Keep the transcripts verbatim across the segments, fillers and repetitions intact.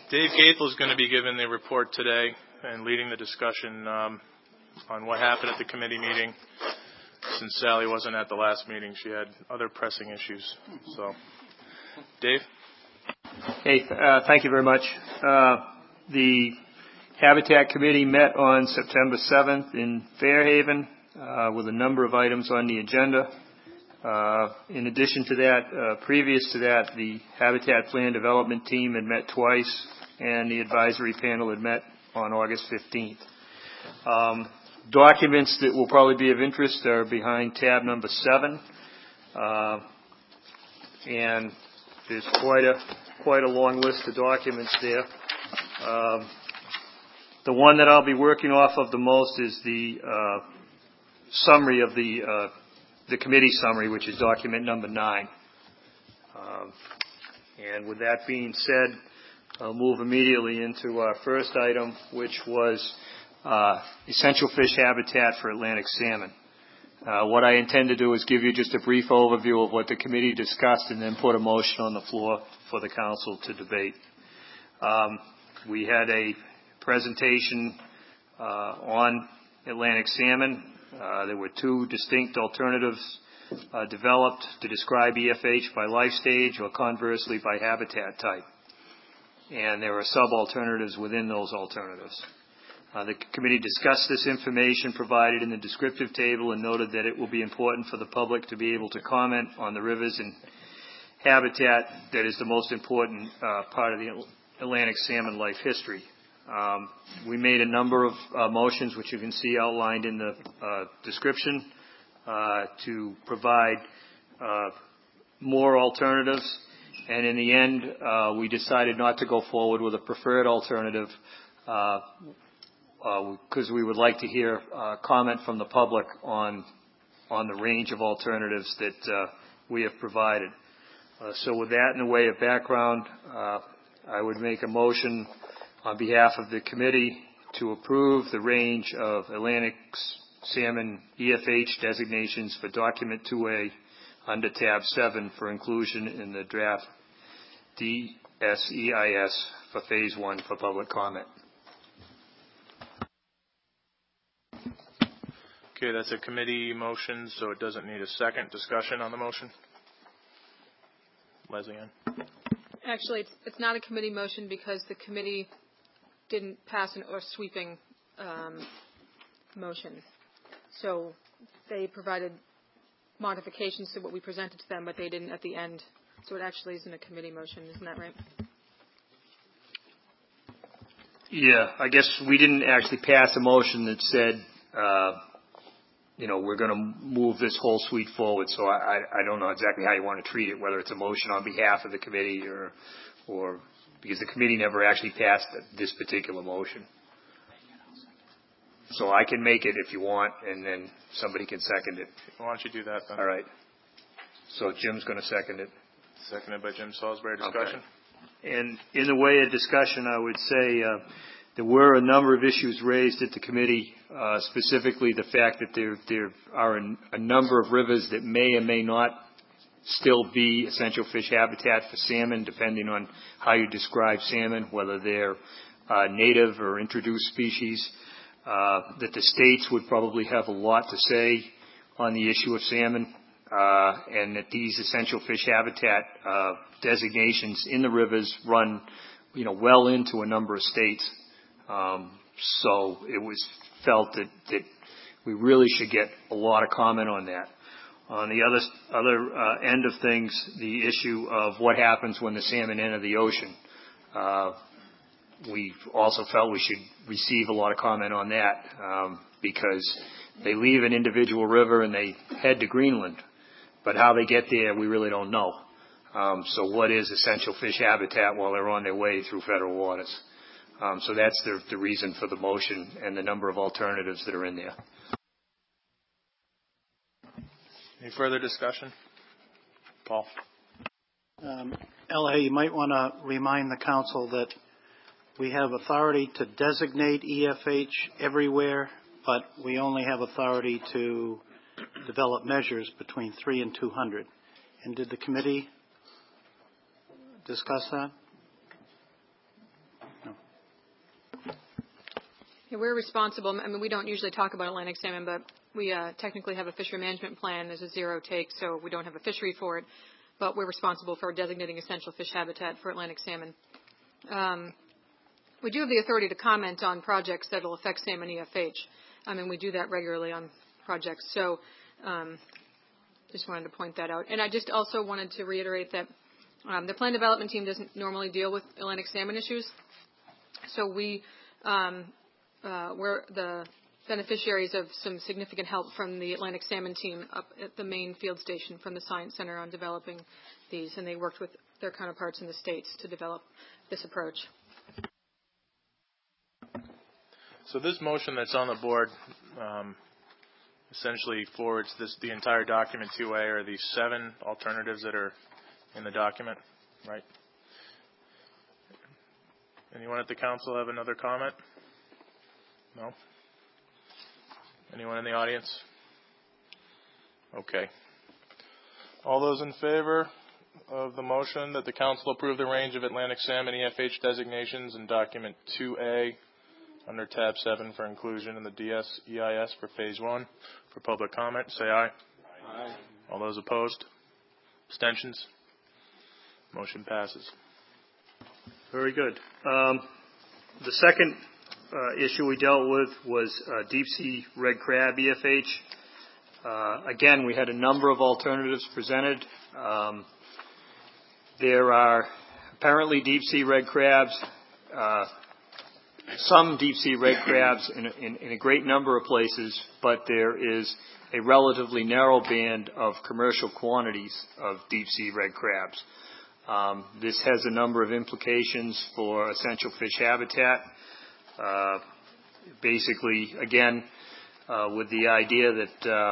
Dave Gaethel is going to be giving the report today and leading the discussion um, on what happened at the committee meeting. Since Sally wasn't at the last meeting, she had other pressing issues. So, Dave? Hey, uh, thank you very much. Uh, the Habitat Committee met on September seventh in Fairhaven uh, with a number of items on the agenda. Uh, in addition to that, uh, previous to that, the Habitat Plan Development Team had met twice, and the advisory panel had met on August fifteenth. Um, documents that will probably be of interest are behind tab number seven, uh, and there's quite a quite a long list of documents there. Um, the one that I'll be working off of the most is the uh, summary of the uh, the committee summary, which is document number nine. Um, and with that being said, I'll move immediately into our first item, which was uh, essential fish habitat for Atlantic salmon. Uh, what I intend to do is give you just a brief overview of what the committee discussed and then put a motion on the floor for the council to debate. Um, we had a presentation uh, on Atlantic salmon. Uh, there were two distinct alternatives uh, developed to describe E F H by life stage or conversely by habitat type. And there are sub-alternatives within those alternatives. Uh, the committee discussed this information provided in the descriptive table and noted that it will be important for the public to be able to comment on the rivers and habitat that is the most important uh, part of the Atlantic salmon life history. Um, we made a number of uh, motions, which you can see outlined in the uh, description, uh, to provide uh, more alternatives. And in the end, uh, we decided not to go forward with a preferred alternative uh, because uh, we would like to hear uh, comment from the public on on the range of alternatives that uh, we have provided. Uh, so with that in the way of background, uh, I would make a motion on behalf of the committee to approve the range of Atlantic salmon E F H designations for document two A under tab seven for inclusion in the draft D S E I S for phase one for public comment. Okay, that's a committee motion, so it doesn't need a second discussion on the motion. Leslie Ann? Actually, it's, it's not a committee motion because the committee didn't pass an or sweeping um, motion. So they provided modifications to what we presented to them, but they didn't at the end. So it actually isn't a committee motion. Isn't that right? Yeah, I guess we didn't actually pass a motion that said, uh, you know, we're going to move this whole suite forward. So I, I, I don't know exactly how you want to treat it, whether it's a motion on behalf of the committee or, or because the committee never actually passed this particular motion. So I can make it if you want, and then somebody can second it. Why don't you do that then? All right. So Jim's going to second it. Seconded by Jim Salisbury. Discussion? Okay. And in the way of discussion, I would say uh, there were a number of issues raised at the committee, uh, specifically the fact that there, there are a, a number of rivers that may or may not still be essential fish habitat for salmon, depending on how you describe salmon, whether they're uh, native or introduced species, uh, that the states would probably have a lot to say on the issue of salmon, uh, and that these essential fish habitat uh, designations in the rivers run, you know, well into a number of states. Um, so it was felt that, that we really should get a lot of comment on that. On the other other uh, end of things, the issue of what happens when the salmon enter the ocean. Uh, we also felt we should receive a lot of comment on that um, because they leave an individual river and they head to Greenland. But how they get there, we really don't know. Um, so what is essential fish habitat while they're on their way through federal waters? Um, so that's the, the reason for the motion and the number of alternatives that are in there. Any further discussion? Paul? Um, L A, you might want to remind the council that we have authority to designate E F H everywhere, but we only have authority to develop measures between three and two hundred. And did the committee discuss that? Yeah, we're responsible. I mean, we don't usually talk about Atlantic salmon, but we uh, technically have a fishery management plan. There's a zero take, so we don't have a fishery for it. But we're responsible for designating essential fish habitat for Atlantic salmon. Um, we do have the authority to comment on projects that will affect salmon E F H. I mean, we do that regularly on projects. So um, just wanted to point that out. And I just also wanted to reiterate that um, the plan development team doesn't normally deal with Atlantic salmon issues. So we, um, uh, we're the beneficiaries of some significant help from the Atlantic salmon team up at the main field station from the Science Center on developing these. And they worked with their counterparts in the States to develop this approach. So this motion that's on the board um, essentially forwards this the entire document two A, or these seven alternatives that are in the document, right? Anyone at the council have another comment? No? Anyone in the audience? Okay. All those in favor of the motion that the council approve the range of Atlantic salmon E F H designations in document two A under tab seven for inclusion in the D S E I S for phase one for public comment, say aye. Aye. All those opposed? Abstentions? Motion passes. Very good. Um, the second uh, issue we dealt with was uh, deep sea red crab E F H. Uh, again, we had a number of alternatives presented. Um, there are apparently deep sea red crabs, uh, some deep sea red crabs in a, in, in a great number of places, but there is a relatively narrow band of commercial quantities of deep sea red crabs. Um, this has a number of implications for essential fish habitat. Uh, basically, again, uh, with the idea that uh,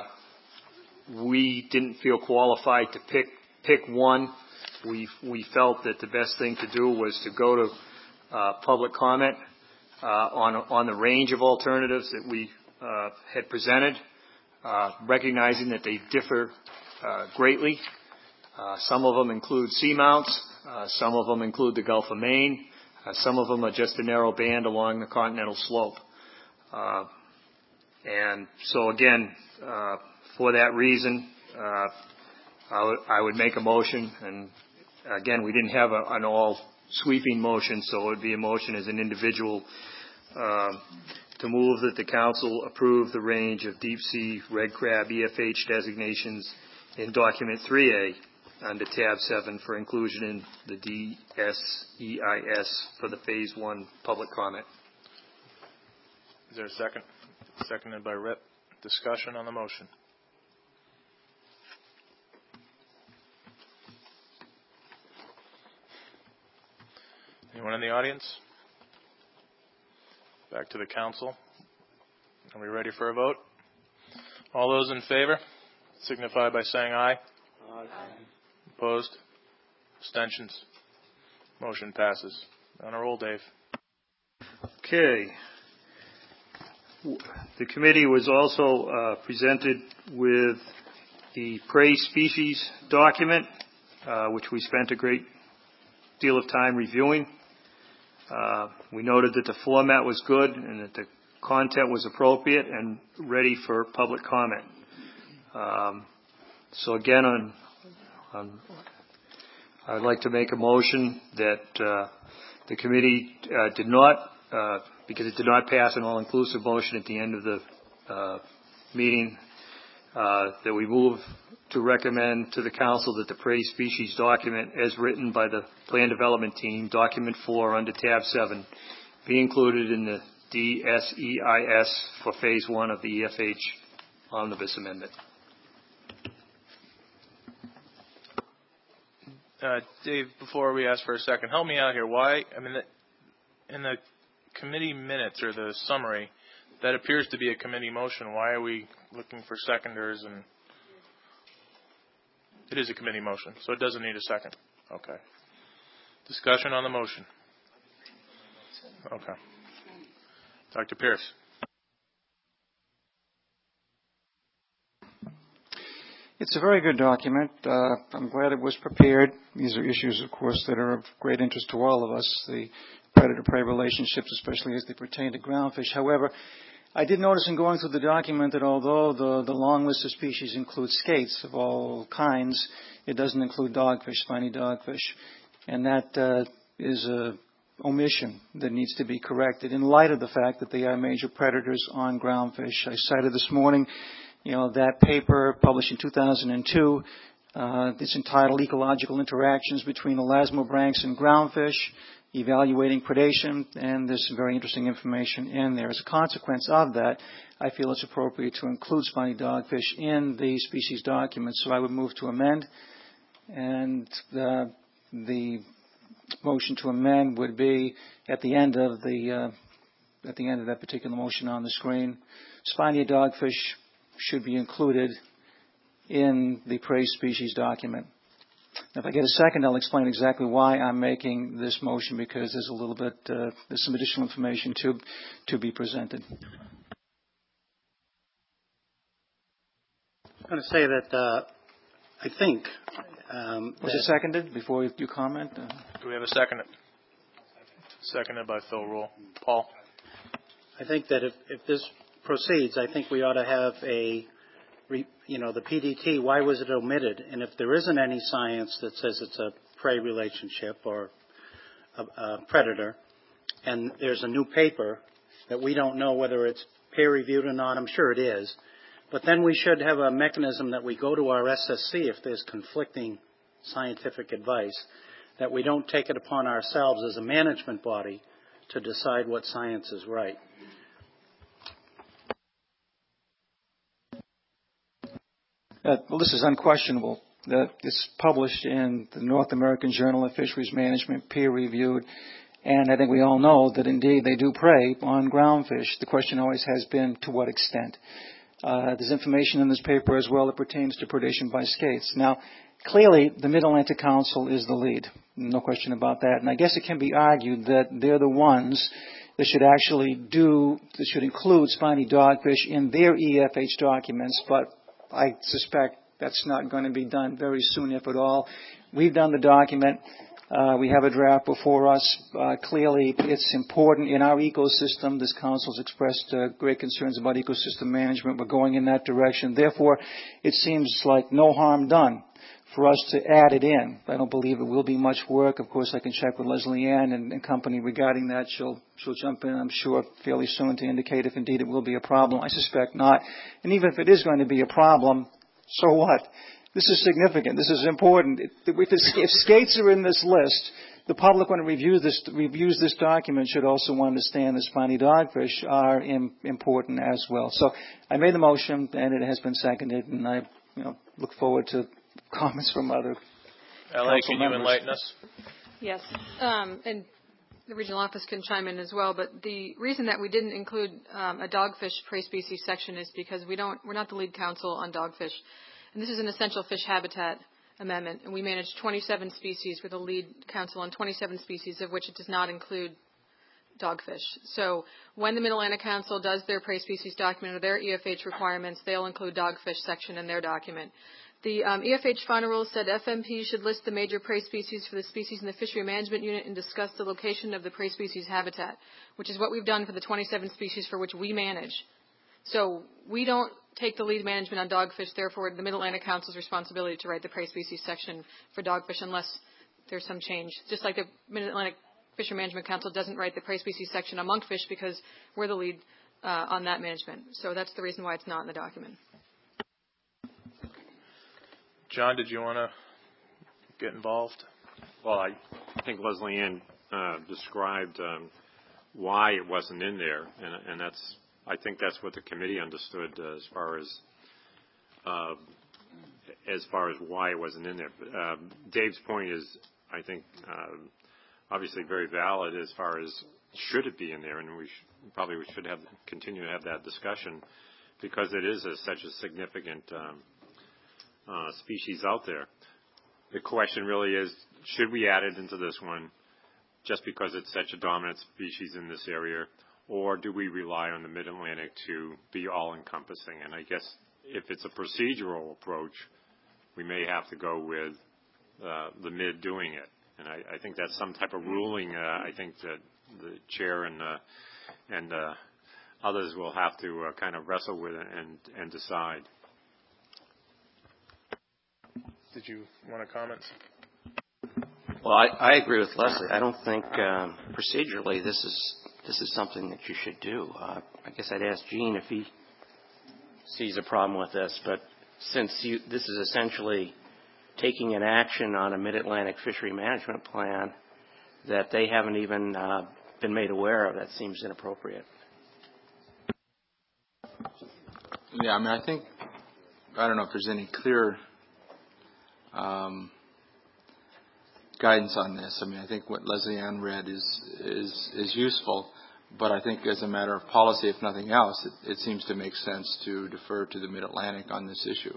we didn't feel qualified to pick pick one, we we felt that the best thing to do was to go to uh, public comment uh, on on the range of alternatives that we uh, had presented, uh, recognizing that they differ uh, greatly. Uh, some of them include seamounts. Uh, some of them include the Gulf of Maine. Uh, some of them are just a narrow band along the continental slope. Uh, and so, again, uh, for that reason, uh, I, w- I would make a motion. And, again, we didn't have a, an all-sweeping motion, so it would be a motion as an individual uh, to move that the council approve the range of deep-sea red crab E F H designations in document three A. Under tab seven for inclusion in the D S E I S for the phase one public comment. Is there a second? Seconded by Rip. Discussion on the motion. Anyone in the audience? Back to the council. Are we ready for a vote? All those in favor signify by saying aye. Aye. Opposed? Abstentions? Motion passes. On a roll, Dave. Okay. The committee was also uh, presented with the prey species document, uh, which we spent a great deal of time reviewing. Uh, we noted that the format was good and that the content was appropriate and ready for public comment. Um, so again, on Um, I would like to make a motion that uh, the committee uh, did not, uh, because it did not pass an all-inclusive motion at the end of the uh, meeting, uh, that we move to recommend to the council that the prey species document, as written by the plan development team, document four under tab seven, be included in the D S E I S for phase one of the E F H omnibus amendment. Uh, Dave, before we ask for a second, help me out here. Why? I mean, the, in the committee minutes or the summary, that appears to be a committee motion. Why are we looking for seconders? And it is a committee motion, so it doesn't need a second. Okay. Discussion on the motion. Okay. Doctor Pierce. It's a very good document. Uh, I'm glad it was prepared. These are issues, of course, that are of great interest to all of us, the predator-prey relationships, especially as they pertain to groundfish. However, I did notice in going through the document that although the, the long list of species includes skates of all kinds, it doesn't include dogfish, spiny dogfish. And that uh, is a omission that needs to be corrected in light of the fact that they are major predators on groundfish. I cited this morning, you know, that paper published in two thousand two. Uh, it's entitled Ecological Interactions Between Elasmobranchs and Groundfish, Evaluating Predation, and there's some very interesting information in there. As a consequence of that, I feel it's appropriate to include spiny dogfish in the species document, so I would move to amend, and the, the motion to amend would be at the end of the uh, at the end of that particular motion on the screen. Spiny dogfish should be included in the prey species document. If I get a second, I'll explain exactly why I'm making this motion, because there's a little bit, uh, there's some additional information to to be presented. I'm going to say that uh, I think. Um, Was it seconded before you comment? Uh, Do we have a second? Seconded by Phil Rule. Paul? I think that if, if this proceeds, I think we ought to have a, you know, the P D T, why was it omitted? And if there isn't any science that says it's a prey relationship or a, a predator, and there's a new paper that we don't know whether it's peer-reviewed or not, I'm sure it is, but then we should have a mechanism that we go to our S S C if there's conflicting scientific advice, that we don't take it upon ourselves as a management body to decide what science is right. Uh, well, this is unquestionable. That it's published in the North American Journal of Fisheries Management, peer-reviewed, and I think we all know that indeed they do prey on groundfish. The question always has been to what extent. Uh, there's information in this paper as well that pertains to predation by skates. Now, clearly, the Mid-Atlantic Council is the lead. No question about that. And I guess it can be argued that they're the ones that should actually do, that should include spiny dogfish in their E F H documents, but I suspect that's not going to be done very soon, if at all. We've done the document. Uh, we have a draft before us. Uh, clearly, it's important in our ecosystem. This council's expressed uh, great concerns about ecosystem management. We're going in that direction. Therefore, it seems like no harm done for us to add it in. I don't believe it will be much work. Of course, I can check with Leslie Ann and, and company regarding that. She'll, she'll jump in, I'm sure, fairly soon to indicate if indeed it will be a problem. I suspect not. And even if it is going to be a problem, so what? This is significant. This is important. If, if skates are in this list, the public, when it reviews this, reviews this document, should also understand that spiny dogfish are im, important as well. So I made the motion, and it has been seconded, and I, you know, look forward to comments from other L A, can you members. enlighten us? Yes, um, and the regional office can chime in as well. But the reason that we didn't include um, a dogfish prey species section is because we don't. We're not the lead council on dogfish, and this is an essential fish habitat amendment. And we manage twenty-seven species with a lead council on twenty-seven species, of which it does not include dogfish. So when the Mid-Atlantic Council does their prey species document or their E F H requirements, they'll include dogfish section in their document. The um, E F H final rule said F M P should list the major prey species for the species in the fishery management unit and discuss the location of the prey species habitat, which is what we've done for the twenty-seven species for which we manage. So we don't take the lead management on dogfish, therefore the Mid-Atlantic Council's responsibility to write the prey species section for dogfish unless there's some change. Just like the Mid-Atlantic Fishery Management Council doesn't write the prey species section on monkfish because we're the lead uh, on that management. So that's the reason why it's not in the document. John, did you want to get involved? Well, I think Leslie Ann uh, described um, why it wasn't in there, and, and that's I think that's what the committee understood uh, as far as uh, as far as why it wasn't in there. But, uh, Dave's point is, I think, uh, obviously very valid as far as should it be in there, and we sh- probably we should have continue to have that discussion because it is a, such a significant um, Uh, species out there. The question really is, should we add it into this one just because it's such a dominant species in this area, or do we rely on the Mid-Atlantic to be all-encompassing? And I guess if it's a procedural approach, we may have to go with uh, the M I D doing it. And I, I think that's some type of ruling. Uh, I think that the chair and uh, and uh, others will have to uh, kind of wrestle with it and, and decide. Did you want to comment? Well, I, I agree with Leslie. I don't think um, procedurally this is this is something that you should do. Uh, I guess I'd ask Gene if he sees a problem with this. But since you, this is essentially taking an action on a Mid-Atlantic fishery management plan that they haven't even uh, been made aware of, that seems inappropriate. Yeah, I mean, I think, I don't know if there's any clear um, guidance on this. I mean, I think what Leslie Ann read is, is, is useful, but I think as a matter of policy, if nothing else, it, it seems to make sense to defer to the Mid-Atlantic on this issue.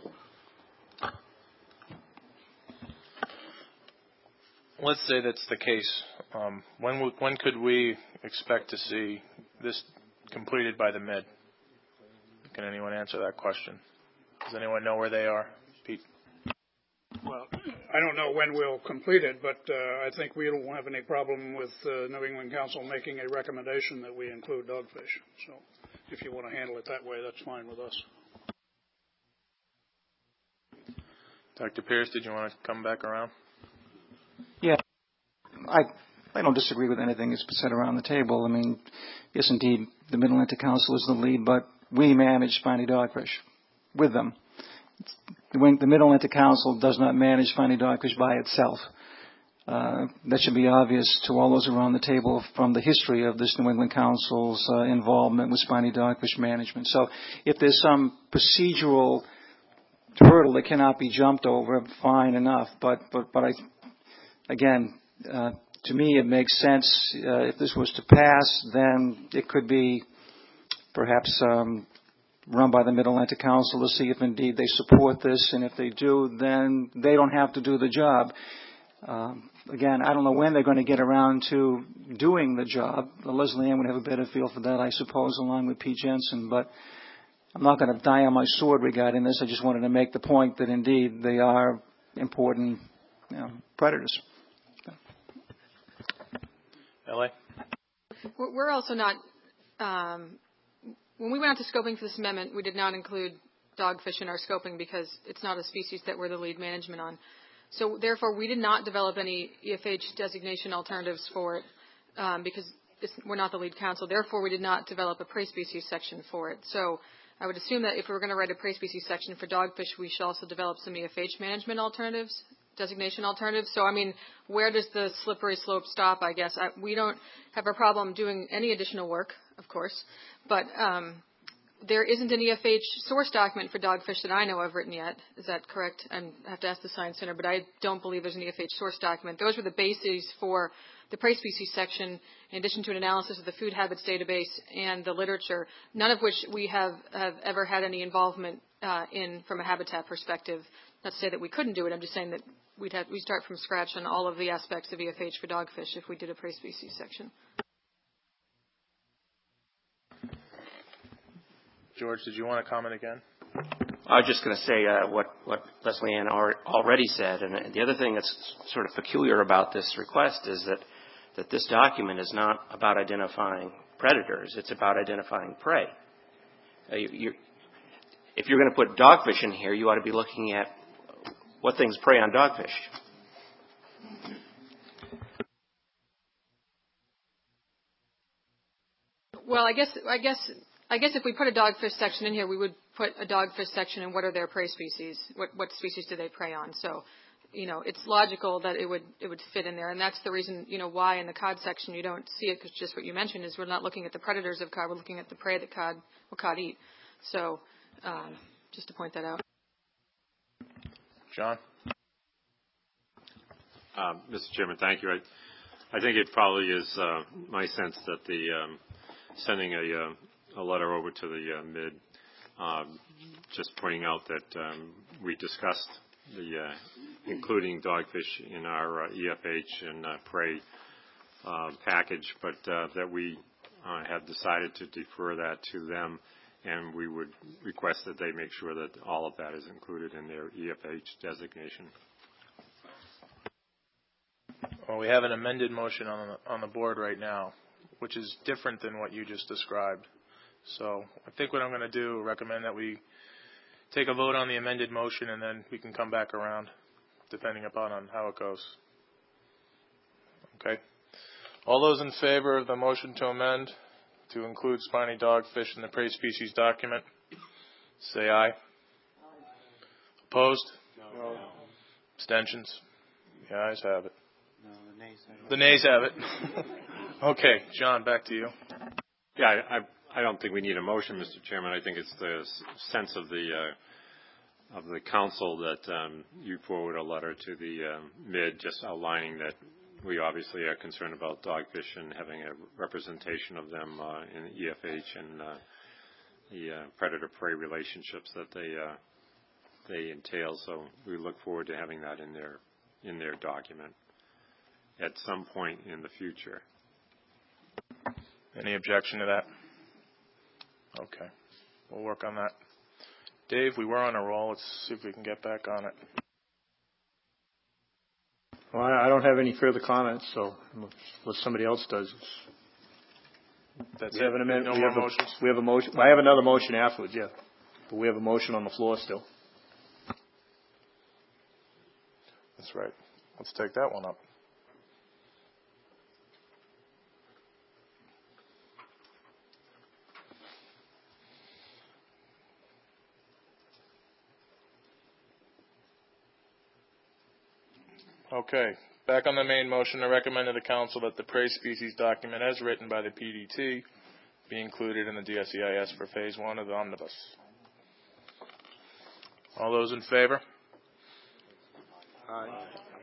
Let's say that's the case. Um, when w- when could we expect to see this completed by the M I D? Can anyone answer that question? Does anyone know where they are? Pete? Well, I don't know when we'll complete it, but uh, I think we don't have any problem with uh, New England Council making a recommendation that we include dogfish. So if you want to handle it that way, that's fine with us. Doctor Pierce, did you want to come back around? Yeah, I I don't disagree with anything that's been said around the table. I mean, yes, indeed, the Mid-Atlantic Council is the lead, but we manage spiny dogfish with them. The Mid-Atlantic Council does not manage spiny dogfish by itself. Uh, that should be obvious to all those around the table from the history of this New England Council's uh, involvement with spiny dogfish management. So if there's some procedural hurdle that cannot be jumped over, fine enough, but, but, but I... Again, uh, to me, it makes sense. Uh, if this was to pass, then it could be perhaps um, run by the Mid-Atlantic Council to see if indeed they support this, and if they do, then they don't have to do the job. Um, again, I don't know when they're going to get around to doing the job. Leslie Ann would have a better feel for that, I suppose, along with Pete Jensen, but I'm not going to die on my sword regarding this. I just wanted to make the point that indeed they are important, you know, predators. L A? We're also not, um, when we went out to scoping for this amendment, we did not include dogfish in our scoping because it's not a species that we're the lead management on. So therefore, we did not develop any E F H designation alternatives for it um, because it's, we're not the lead council. Therefore, we did not develop a prey species section for it. So I would assume that if we were going to write a prey species section for dogfish, we should also develop some E F H management alternatives. Designation alternatives. So, I mean, where does the slippery slope stop, I guess? I, we don't have a problem doing any additional work, of course, but um, there isn't an E F H source document for dogfish that I know of written yet. Is that correct? And I have to ask the Science Center, but I don't believe there's an E F H source document. Those were the bases for the prey species section, in addition to an analysis of the food habits database and the literature, none of which we have, have ever had any involvement uh, in from a habitat perspective. Not to say that we couldn't do it. I'm just saying that we'd have, we start from scratch on all of the aspects of E F H for dogfish if we did a prey species section. George, did you want to comment again? I was just going to say uh, what, what Leslie Ann already said. And the other thing that's sort of peculiar about this request is that, that this document is not about identifying predators. It's about identifying prey. Uh, you, you're, if you're going to put dogfish in here, you ought to be looking at what things prey on dogfish. Well, I guess I guess I guess if we put a dogfish section in here, we would put a dogfish section in what are their prey species, what what species do they prey on. So, you know, it's logical that it would it would fit in there, and that's the reason, you know, why in the cod section you don't see it, because just what you mentioned is we're not looking at the predators of cod, we're looking at the prey that cod will cod eat. So, um, just to point that out. John? Um, Mister Chairman, thank you. I, I think it probably is uh, my sense that the um, sending a, uh, a letter over to the uh, M I D, um, just pointing out that um, we discussed the uh, including dogfish in our uh, E F H and uh, prey uh, package, but uh, that we uh, have decided to defer that to them and we would request that they make sure that all of that is included in their E F H designation. Well, we have an amended motion on the, on the board right now, which is different than what you just described. So I think what I'm going to do, recommend that we take a vote on the amended motion, and then we can come back around, depending upon on how it goes. Okay. All those in favor of the motion to amend to include spiny dogfish in the prey species document, say aye. Opposed? No. Abstentions? The ayes have it. No, the nays have it. The nays have it. Okay, John, back to you. Yeah, I, I, I don't think we need a motion, Mister Chairman. I think it's the sense of the uh, of the council that um, you forward a letter to the um, M I D just outlining that we obviously are concerned about dogfish and having a representation of them uh, in the E F H and uh, the uh, predator-prey relationships that they uh, they entail. So we look forward to having that in their in their document at some point in the future. Any objection to that? Okay. We'll work on that. Dave, we were on a roll. Let's see if we can get back on it. Well, I don't have any further comments, so unless somebody else does. That's we it. Have an amendment. No we more have motions? A, we have a motion. Well, I have another motion afterwards, yeah. But we have a motion on the floor still. That's right. Let's take that one up. Okay. Back on the main motion, I recommend to the council that the prey species document as written by the P D T be included in the D S E I S for phase one of the omnibus. All those in favor? Aye.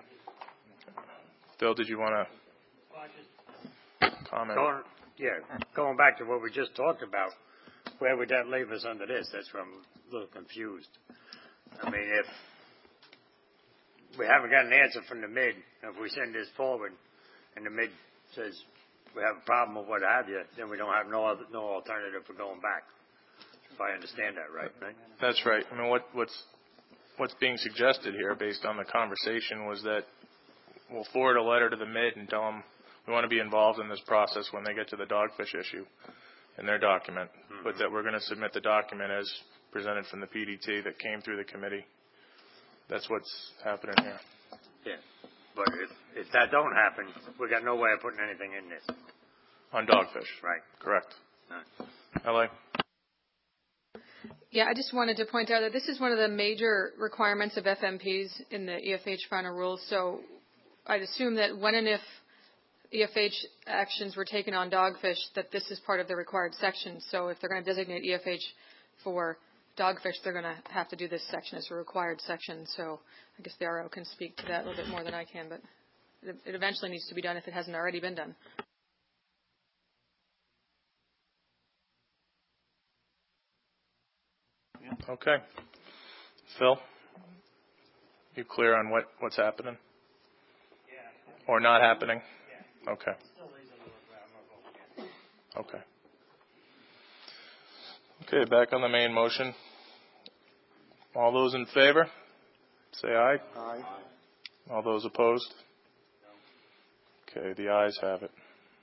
Phil, did you want to comment? Going, yeah, going back to what we just talked about, where would that leave us under this? That's where I'm a little confused. I mean, if we haven't got an answer from the M I D, if we send this forward and the M I D says we have a problem or what have you, then we don't have no other, no alternative for going back. If I understand that right, right? That's right. I mean, what, what's what's being suggested here, based on the conversation, was that we'll forward a letter to the M I D and tell them we want to be involved in this process when they get to the dogfish issue in their document, mm-hmm. but that we're going to submit the document as presented from the P D T that came through the committee. That's what's happening here. Yeah, but if, if that don't happen, we got no way of putting anything in this. On dogfish. Right. Correct. Right. L A? Yeah, I just wanted to point out that this is one of the major requirements of F M Ps in the E F H final rules. So I'd assume that when and if E F H actions were taken on dogfish, that this is part of the required section. So if they're going to designate E F H for dogfish, they're going to have to do this section as a required section. So I guess the R O can speak to that a little bit more than I can, but it, it eventually needs to be done if it hasn't already been done. Okay. Phil, you clear on what, what's happening? Yeah. Or not happening? Yeah. Okay. Okay. Okay, back on the main motion. All those in favor, say aye. Aye. All those opposed? Okay, the ayes have it.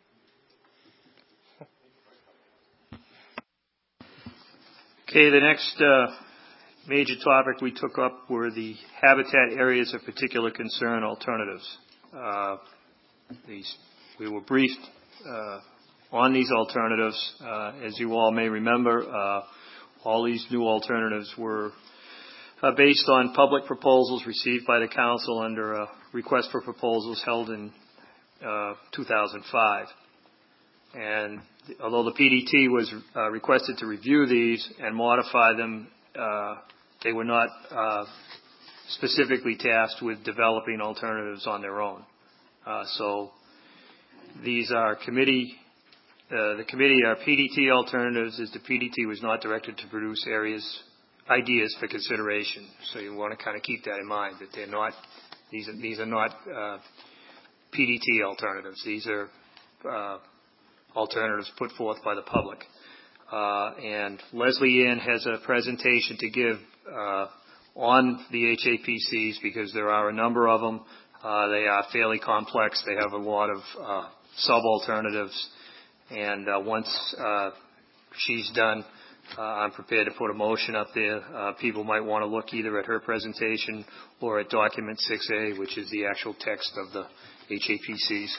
Okay, the next uh, major topic we took up were the habitat areas of particular concern alternatives. Uh, these, we were briefed uh, on these alternatives. Uh, as you all may remember, uh, all these new alternatives were uh, based on public proposals received by the council under a request for proposals held in uh, two thousand five. And although the P D T was uh, requested to review these and modify them, uh, they were not uh, specifically tasked with developing alternatives on their own. Uh, so these are committee, uh, the committee are P D T alternatives, as the P D T was not directed to produce areas, ideas for consideration. So you want to kind of keep that in mind, that they're not, these are, these are not uh, P D T alternatives. These are uh, alternatives put forth by the public. uh, and Leslie Ann has a presentation to give uh, on the H A P Cs because there are a number of them. Uh, they are fairly complex. They have a lot of uh, sub-alternatives. And uh, once uh, she's done, uh, I'm prepared to put a motion up there. Uh, people might want to look either at her presentation or at document six A, which is the actual text of the H A P Cs.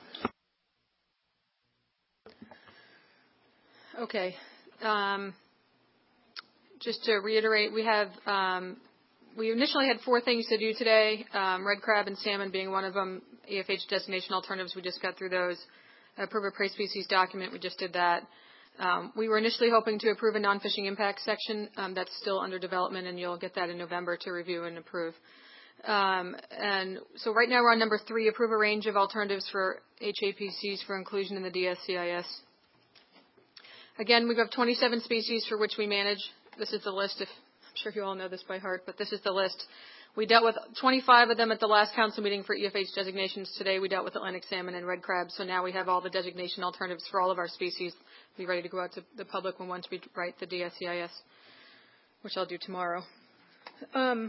Okay. Um, just to reiterate, we have um, we initially had four things to do today, um, red crab and salmon being one of them, E F H designation alternatives, we just got through those. Approve a prey species document, we just did that. Um, we were initially hoping to approve a non-fishing impact section. Um, that's still under development, and you'll get that in November to review and approve. Um, and so right now we're on number three, approve a range of alternatives for H A P Cs for inclusion in the D S C I S. Again, we have twenty-seven species for which we manage. This is the list. If, I'm sure you all know this by heart, but this is the list. We dealt with twenty-five of them at the last council meeting for E F H designations. Today we dealt with Atlantic salmon and red crab, so now we have all the designation alternatives for all of our species. We'll be ready to go out to the public when once we write the D S C I S, which I'll do tomorrow. Um,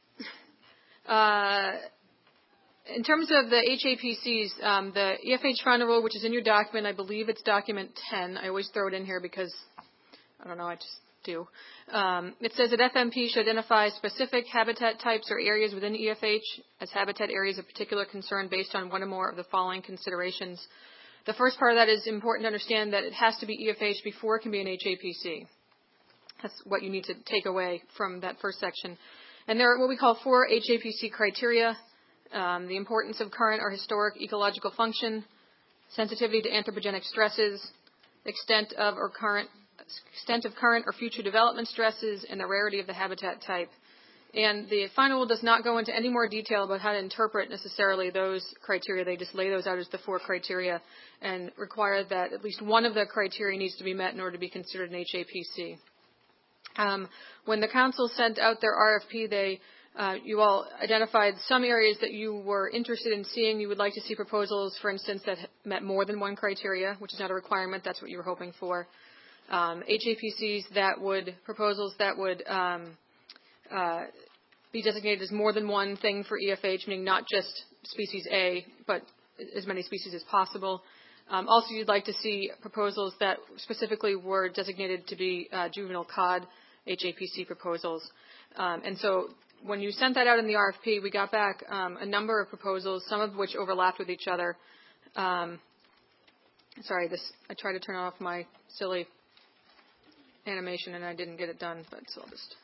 uh, in terms of the H A P Cs, um, the E F H final rule, which is in your document, I believe it's document ten. I always throw it in here because, I don't know, I just do. Um, it says that F M P should identify specific habitat types or areas within E F H as habitat areas of particular concern based on one or more of the following considerations. The first part of that is important to understand that it has to be E F H before it can be an H A P C. That's what you need to take away from that first section. And there are what we call four H A P C criteria. Um, the importance of current or historic ecological function, sensitivity to anthropogenic stresses, extent of or current extent of current or future development stresses, and the rarity of the habitat type. And the final rule does not go into any more detail about how to interpret necessarily those criteria. They just lay those out as the four criteria and require that at least one of the criteria needs to be met in order to be considered an H A P C. Um, when the council sent out their R F P, they Uh, you all identified some areas that you were interested in seeing. You would like to see proposals, for instance, that met more than one criteria, which is not a requirement. That's what you were hoping for. Um, H A P Cs that would, proposals that would um, uh, be designated as more than one thing for E F H, meaning not just species A, but as many species as possible. Um, also, you'd like to see proposals that specifically were designated to be uh, juvenile cod H A P C proposals. Um, and so when you sent that out in the R F P, we got back um, a number of proposals, some of which overlapped with each other. Um, sorry, this I tried to turn off my silly animation and I didn't get it done, but so I'll just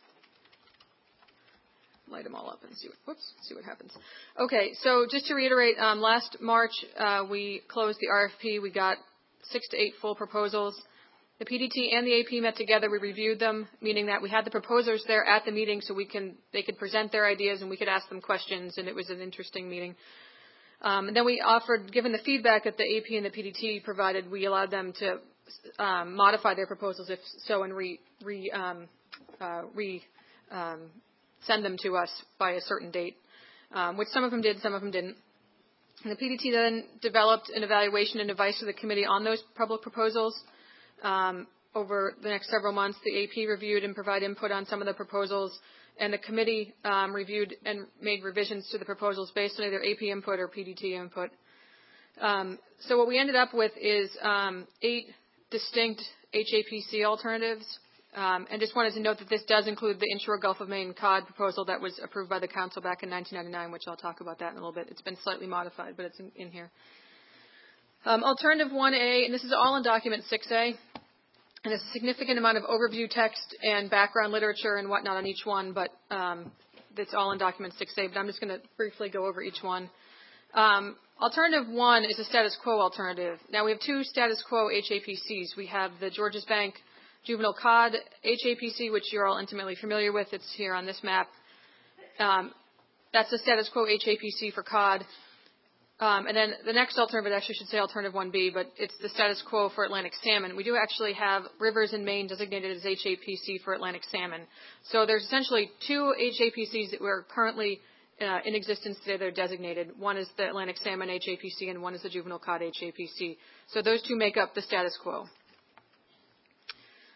light them all up and see what, whoops, see what happens. Okay, so just to reiterate, um, last March uh, we closed the R F P. We got six to eight full proposals. The P D T and the A P met together. We reviewed them, meaning that we had the proposers there at the meeting so we can they could present their ideas and we could ask them questions, and it was an interesting meeting. Um, and then we offered, given the feedback that the A P and the P D T provided, we allowed them to um, modify their proposals if so and re, re, um, uh, re um, send them to us by a certain date, um, which some of them did, some of them didn't. And the P D T then developed an evaluation and advice to the committee on those public proposals. Um, over the next several months, the A P reviewed and provided input on some of the proposals, and the committee um, reviewed and made revisions to the proposals based on either A P input or P D T input. Um, so what we ended up with is um, eight distinct H A P C alternatives, um, and just wanted to note that this does include the inshore Gulf of Maine cod proposal that was approved by the council back in nineteen ninety-nine, which I'll talk about that in a little bit. It's been slightly modified, but it's in, in here. Um, alternative one A, and this is all in document six A, and there's a significant amount of overview text and background literature and whatnot on each one, but um, it's all in document six A, but I'm just going to briefly go over each one. Um, alternative one is a status quo alternative. Now, we have two status quo H A P Cs. We have the Georges Bank Juvenile Cod H A P C, which you're all intimately familiar with. It's here on this map. Um, that's the status quo H A P C for cod. Um, and then the next alternative, actually should say alternative one B, but it's the status quo for Atlantic salmon. We do actually have rivers in Maine designated as H A P C for Atlantic salmon. So there's essentially two H A P Cs that were currently uh, in existence today that are designated. One is the Atlantic salmon H A P C and one is the juvenile cod H A P C. So those two make up the status quo.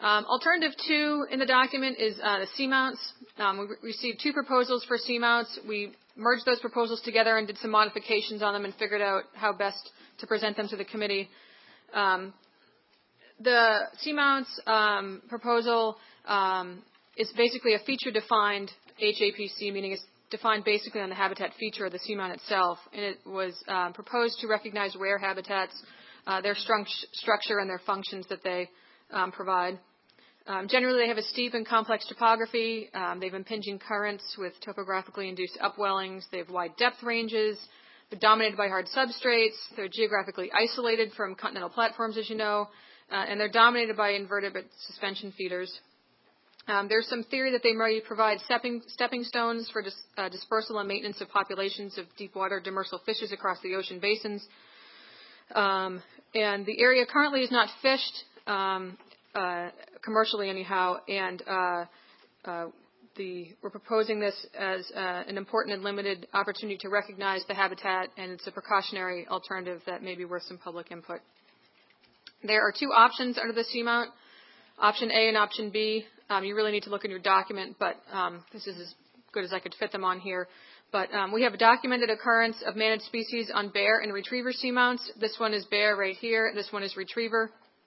Um, alternative two in the document is uh, the seamounts. Um, we re- received two proposals for seamounts. We merged those proposals together and did some modifications on them and figured out how best to present them to the committee. Um, the seamounts um, proposal um, is basically a feature-defined H A P C, meaning it's defined basically on the habitat feature of the seamount itself, and it was um, proposed to recognize rare habitats, uh, their strung- structure, and their functions that they um, provide. Um, generally, they have a steep and complex topography. Um, they have impinging currents with topographically induced upwellings. They have wide depth ranges. They're dominated by hard substrates. They're geographically isolated from continental platforms, as you know, uh, and they're dominated by invertebrate suspension feeders. Um, there's some theory that they may provide stepping, stepping stones for dis, uh, dispersal and maintenance of populations of deep water demersal fishes across the ocean basins. Um, and the area currently is not fished, um, uh, commercially anyhow, and uh, uh, the, we're proposing this as uh, an important and limited opportunity to recognize the habitat, and it's a precautionary alternative that may be worth some public input. There are two options under the seamount, option A and option B. Um, you really need to look in your document, but um, this is as good as I could fit them on here. But um, we have a documented occurrence of managed species on bear and retriever seamounts. This one is bear right here. This one is retriever.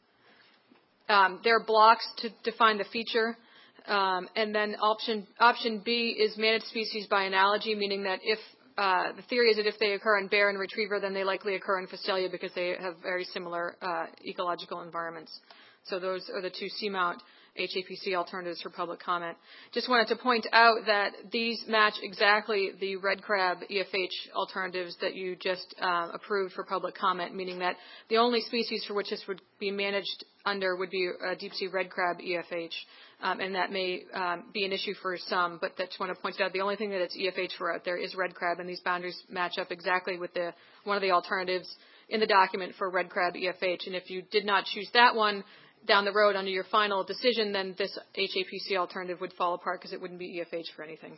Um, there are blocks to define the feature. Um, and then option, option B is managed species by analogy, meaning that if uh, the theory is that if they occur in bear and retriever, then they likely occur in Phacelia because they have very similar uh, ecological environments. So those are the two seamount H A P C alternatives for public comment. Just wanted to point out that these match exactly the red crab E F H alternatives that you just uh, approved for public comment, meaning that the only species for which this would be managed under would be uh, deep sea red crab E F H, um, and that may um, be an issue for some, but I just want to point out the only thing that it's E F H for out there is red crab, and these boundaries match up exactly with the one of the alternatives in the document for red crab E F H, and if you did not choose that one down the road under your final decision, then this H A P C alternative would fall apart because it wouldn't be E F H for anything.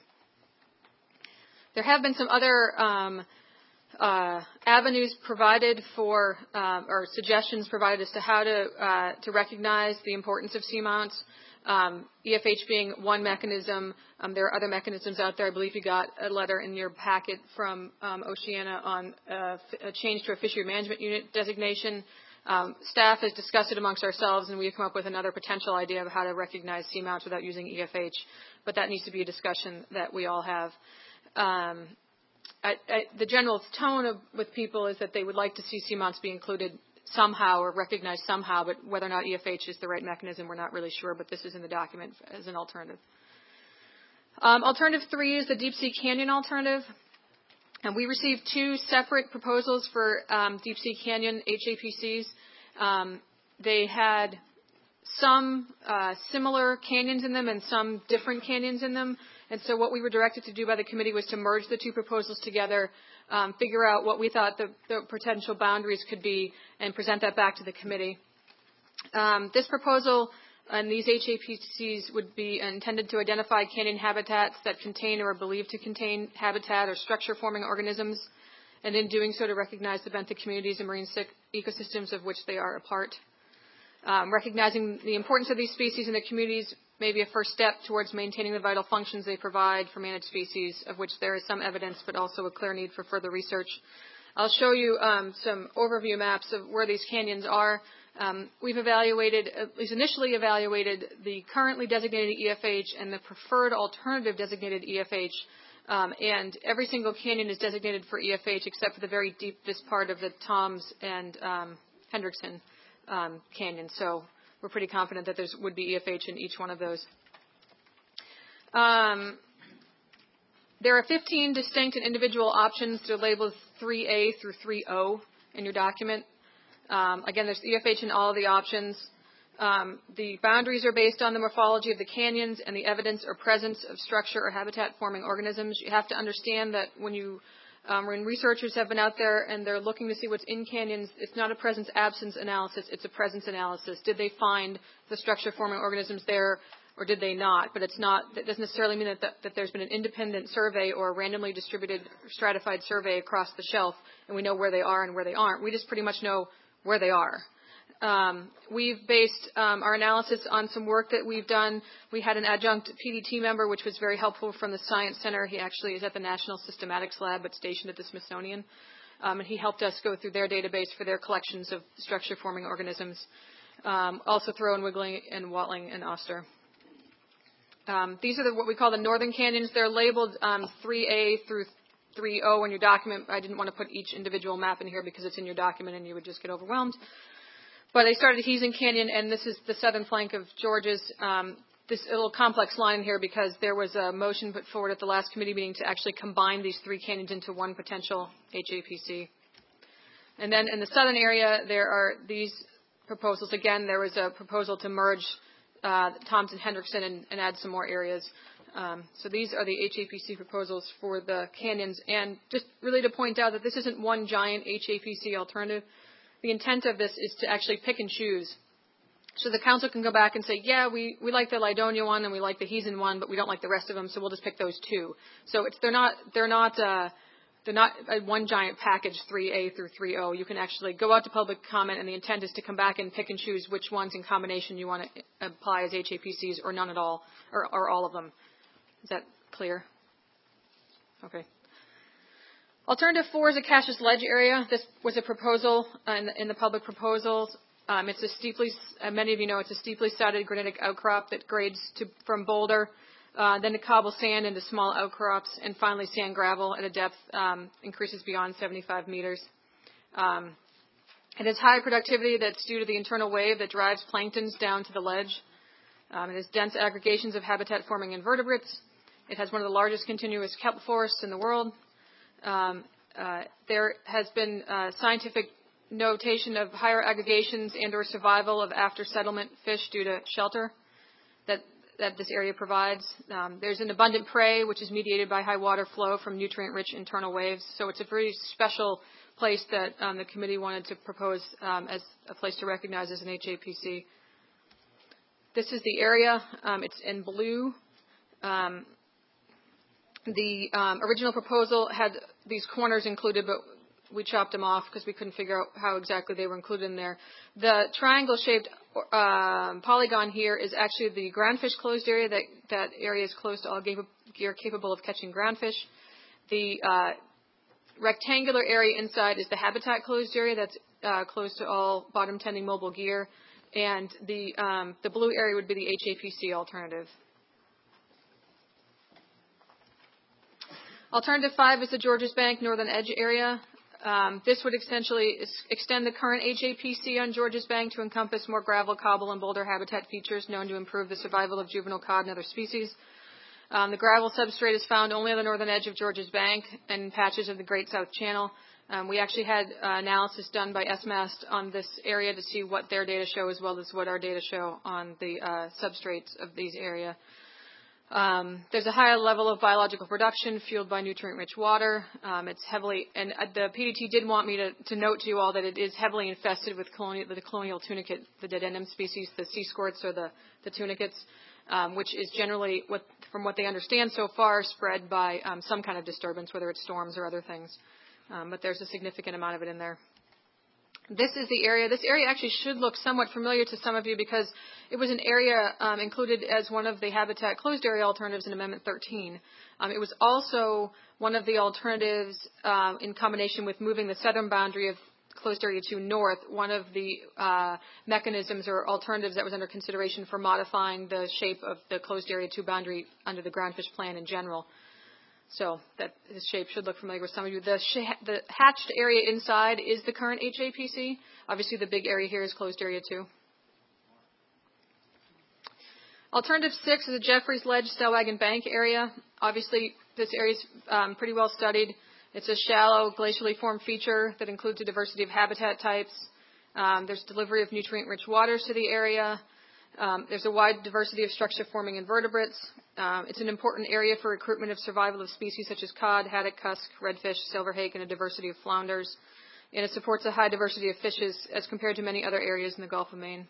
There have been some other um, uh, avenues provided for, um, or suggestions provided as to how to uh, to recognize the importance of seamounts. Um, E F H being one mechanism. Um, there are other mechanisms out there. I believe you got a letter in your packet from um, Oceana on uh, a change to a fishery management unit designation. Um, staff has discussed it amongst ourselves, and we've come up with another potential idea of how to recognize seamounts without using E F H, but that needs to be a discussion that we all have. Um, I, I, the general tone of, with people is that they would like to see seamounts be included somehow or recognized somehow, but whether or not E F H is the right mechanism, we're not really sure, but this is in the document as an alternative. Um, alternative three is the deep sea canyon alternative. And we received two separate proposals for um, deep sea canyon H A P Cs. Um, they had some uh, similar canyons in them and some different canyons in them. And so what we were directed to do by the committee was to merge the two proposals together, um, figure out what we thought the, the potential boundaries could be, and present that back to the committee. Um, this proposal and these H A P Cs would be intended to identify canyon habitats that contain or are believed to contain habitat or structure-forming organisms, and in doing so to recognize the benthic communities and marine ecosystems of which they are a part. Um, recognizing the importance of these species in the communities may be a first step towards maintaining the vital functions they provide for managed species, of which there is some evidence, but also a clear need for further research. I'll show you um, some overview maps of where these canyons are. Um, we've evaluated, at least initially evaluated, the currently designated E F H and the preferred alternative designated E F H, um, and every single canyon is designated for E F H except for the very deepest part of the Toms and um, Hendrickson um, Canyon. So we're pretty confident that there would be E F H in each one of those. Um, there are fifteen distinct and individual options. They're labeled three A through three O in your document. Um, again, there's E F H in all of the options. Um, the boundaries are based on the morphology of the canyons and the evidence or presence of structure or habitat-forming organisms. You have to understand that when you, um, when researchers have been out there and they're looking to see what's in canyons, it's not a presence-absence analysis, it's a presence analysis. Did they find the structure-forming organisms there, or did they not? But it's not, that doesn't necessarily mean that, that, that there's been an independent survey or a randomly distributed stratified survey across the shelf, and we know where they are and where they aren't. We just pretty much know where they are. Um, we've based um, our analysis on some work that we've done. We had an adjunct P D T member, which was very helpful from the Science Center. He actually is at the National Systematics Lab, but stationed at the Smithsonian. Um, and he helped us go through their database for their collections of structure-forming organisms. Um, also throw in Wiggling and Watling and Oster. Um, these are the, what we call the northern canyons. They're labeled um, three A through three O in your document. I didn't want to put each individual map in here because it's in your document and you would just get overwhelmed. But they started at Heasing Canyon, and this is the southern flank of George's. Um, this little complex line here because there was a motion put forward at the last committee meeting to actually combine these three canyons into one potential H A P C. And then in the southern area, there are these proposals. Again, there was a proposal to merge uh, Thompson-Hendrickson and, and add some more areas. Um, so these are the H A P C proposals for the canyons. And just really to point out that this isn't one giant H A P C alternative. The intent of this is to actually pick and choose. So the council can go back and say, yeah, we, we like the Lydonia one and we like the Heason one, but we don't like the rest of them, so we'll just pick those two. So it's, they're not, they're not, uh, they're not a one giant package, three A through three O. You can actually go out to public comment, and the intent is to come back and pick and choose which ones in combination you want to apply as H A P Cs or none at all, or, or all of them. Is that clear? Okay. Alternative four is the Cassius Ledge area. This was a proposal in the, in the public proposals. Um, it's a steeply, uh, many of you know, it's a steeply sided granitic outcrop that grades to, from boulder, uh, then to cobble sand into small outcrops, and finally sand gravel at a depth um, increases beyond seventy-five meters. Um, it has high productivity that's due to the internal wave that drives planktons down to the ledge. Um, it has dense aggregations of habitat-forming invertebrates. It has one of the largest continuous kelp forests in the world. Um, uh, there has been uh, scientific notation of higher aggregations and or survival of after settlement fish due to shelter that, that this area provides. Um, there's an abundant prey, which is mediated by high water flow from nutrient-rich internal waves. So it's a very special place that um, the committee wanted to propose um, as a place to recognize as an H A P C. This is the area. Um, it's in blue. Um, the um, original proposal had these corners included, but we chopped them off because we couldn't figure out how exactly they were included in there. The triangle-shaped uh, polygon here is actually the groundfish closed area. That, that area is closed to all gear capable of catching groundfish. The uh, rectangular area inside is the habitat closed area that's uh, closed to all bottom-tending mobile gear. And the, um, the blue area would be the H A P C alternative. Alternative five is the Georges Bank Northern Edge area. Um, this would essentially extend the current H A P C on Georges Bank to encompass more gravel, cobble, and boulder habitat features known to improve the survival of juvenile cod and other species. Um, the gravel substrate is found only on the northern edge of Georges Bank and in patches of the Great South Channel. Um, we actually had uh, analysis done by S MAST on this area to see what their data show as well as what our data show on the uh, substrates of these areas. Um, there's a high level of biological production fueled by nutrient-rich water. Um, it's heavily, and uh, the P D T did want me to, to note to you all that it is heavily infested with colonial, the colonial tunicate, the dedendum species, the sea squirts or the, the tunicates, um, which is generally, what, from what they understand so far, spread by um, some kind of disturbance, whether it's storms or other things. Um, but there's a significant amount of it in there. This is the area. This area actually should look somewhat familiar to some of you because it was an area um, included as one of the habitat closed area alternatives in Amendment thirteen. Um, it was also one of the alternatives um, in combination with moving the southern boundary of closed area two north, one of the uh, mechanisms or alternatives that was under consideration for modifying the shape of the closed area two boundary under the groundfish plan in general. So that this shape should look familiar with some of you. The, sh- the hatched area inside is the current H A P C. Obviously, the big area here is closed area two. Alternative six is the Jeffries Ledge Stellwagen Bank area. Obviously, this area is um, pretty well studied. It's a shallow, glacially formed feature that includes a diversity of habitat types. Um, there's delivery of nutrient-rich waters to the area. Um, there's a wide diversity of structure-forming invertebrates. Um, it's an important area for recruitment of survival of species such as cod, haddock, cusk, redfish, silverhake, and a diversity of flounders. And it supports a high diversity of fishes as compared to many other areas in the Gulf of Maine.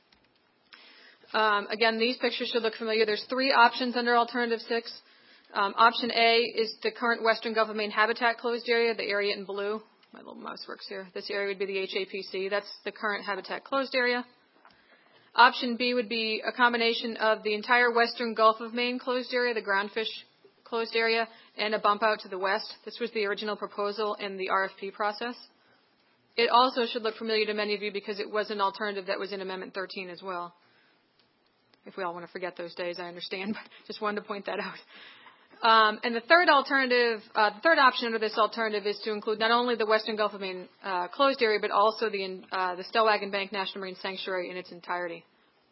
Um, again, these pictures should look familiar. There's three options under Alternative six. Um, option A is the current Western Gulf of Maine habitat closed area, the area in blue. my little mouse works here. This area would be the H A P C. That's the current habitat closed area. Option B would be a combination of the entire western Gulf of Maine closed area, the groundfish closed area, and a bump out to the west. This was the original proposal in the R F P process. It also should look familiar to many of you because it was an alternative that was in Amendment thirteen as well. If we all want to forget those days, I understand, but just wanted to point that out. Um, and the third alternative, uh, the third option under this alternative is to include not only the western Gulf of Maine uh, closed area, but also the, uh, the Stellwagen Bank National Marine Sanctuary in its entirety.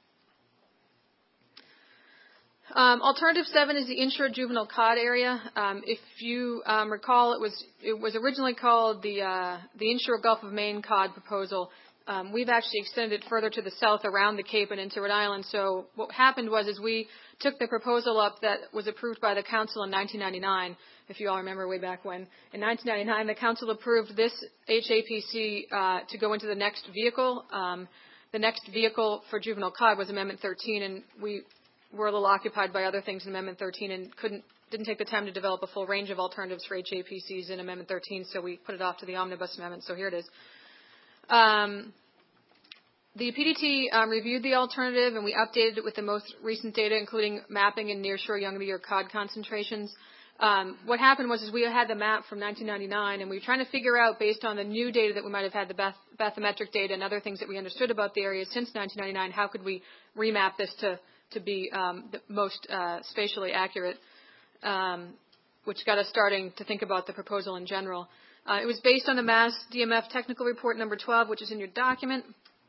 Um, alternative seven is the inshore juvenile cod area. Um, if you um, recall, it was it was originally called the uh, the inshore Gulf of Maine cod proposal. Um, we've actually extended it further to the south around the Cape and into Rhode Island. So what happened was is we took the proposal up that was approved by the council in nineteen ninety-nine, if you all remember way back when. In nineteen ninety-nine, the council approved this H A P C uh, to go into the next vehicle. Um, the next vehicle for juvenile cod was Amendment thirteen, and we were a little occupied by other things in Amendment thirteen and couldn't didn't take the time to develop a full range of alternatives for H A P Cs in Amendment thirteen, so we put it off to the omnibus amendment. So here it is. Um, the P D T um, reviewed the alternative, and we updated it with the most recent data, including mapping and nearshore young-of-the-year cod concentrations. Um, what happened was is we had the map from nineteen ninety-nine, and we were trying to figure out, based on the new data that we might have had, the bath- bathymetric data and other things that we understood about the area since nineteen ninety-nine, how could we remap this to, to be um, the most uh, spatially accurate, um, which got us starting to think about the proposal in general. Uh, it was based on the Mass D M F Technical Report number twelve, which is in your document.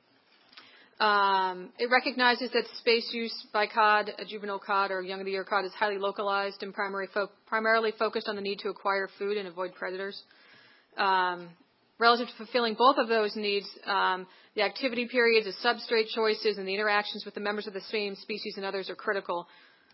Um, it recognizes that space use by cod, a juvenile cod or young-of-the-year cod, is highly localized and primary fo- primarily focused on the need to acquire food and avoid predators. Um, relative to fulfilling both of those needs, um, the activity periods, the substrate choices, and the interactions with the members of the same species and others are critical.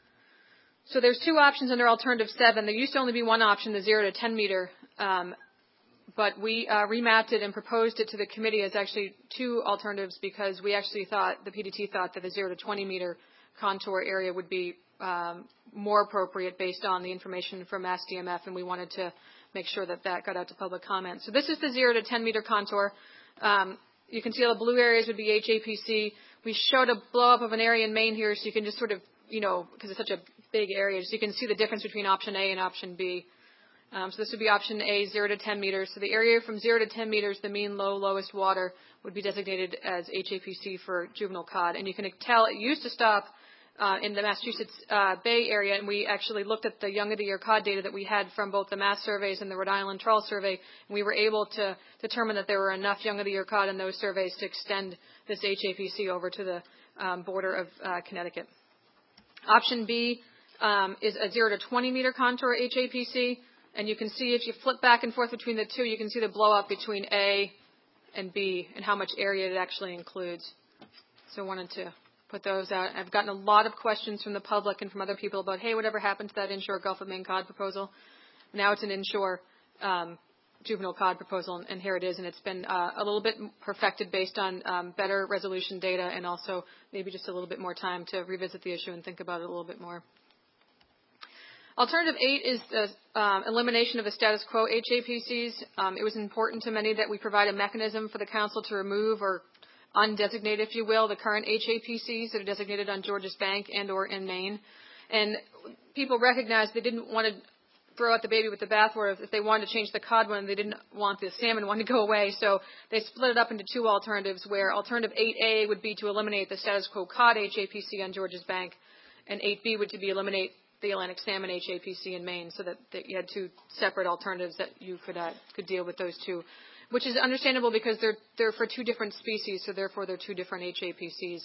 So there's two options under Alternative seven. There used to only be one option, the zero to ten meter. Um, But we uh, remapped it and proposed it to the committee as actually two alternatives because we actually thought, the P D T thought that the zero to twenty meter contour area would be um, more appropriate based on the information from Mass D M F, and we wanted to make sure that that got out to public comment. So this is the zero to ten meter contour. Um, you can see all the blue areas would be H A P C. We showed a blow up of an area in Maine here so you can just sort of, you know, because it's such a big area, so you can see the difference between option A and option B. Um, so this would be option A, zero to ten meters. So the area from zero to ten meters, the mean low, lowest water, would be designated as H A P C for juvenile cod. And you can tell it used to stop uh, in the Massachusetts uh, Bay area, and we actually looked at the young-of-the-year cod data that we had from both the Mass surveys and the Rhode Island trawl survey, and we were able to determine that there were enough young-of-the-year cod in those surveys to extend this H A P C over to the um, border of uh, Connecticut. Option B um, is a zero to twenty meter contour H A P C. And you can see if you flip back and forth between the two, you can see the blow up between A and B and how much area it actually includes. So I wanted to put those out. I've gotten a lot of questions from the public and from other people about, hey, whatever happened to that inshore Gulf of Maine cod proposal? Now it's an inshore um, juvenile cod proposal, and here it is. And it's been uh, a little bit perfected based on um, better resolution data and also maybe just a little bit more time to revisit the issue and think about it a little bit more. Alternative eight is the um, elimination of the status quo H A P Cs. Um, it was important to many that we provide a mechanism for the council to remove or undesignate, if you will, the current H A P Cs that are designated on Georges Bank and or in Maine. And people recognized they didn't want to throw out the baby with the bathwater. If they wanted to change the cod one, they didn't want the salmon one to go away. So they split it up into two alternatives, where Alternative eight A would be to eliminate the status quo cod H A P C on Georges Bank, and eight B would to be eliminate the Atlantic salmon H A P C in Maine, so that, that you had two separate alternatives that you could uh, could deal with those two, which is understandable because they're they're for two different species, so therefore they're two different H A P Cs.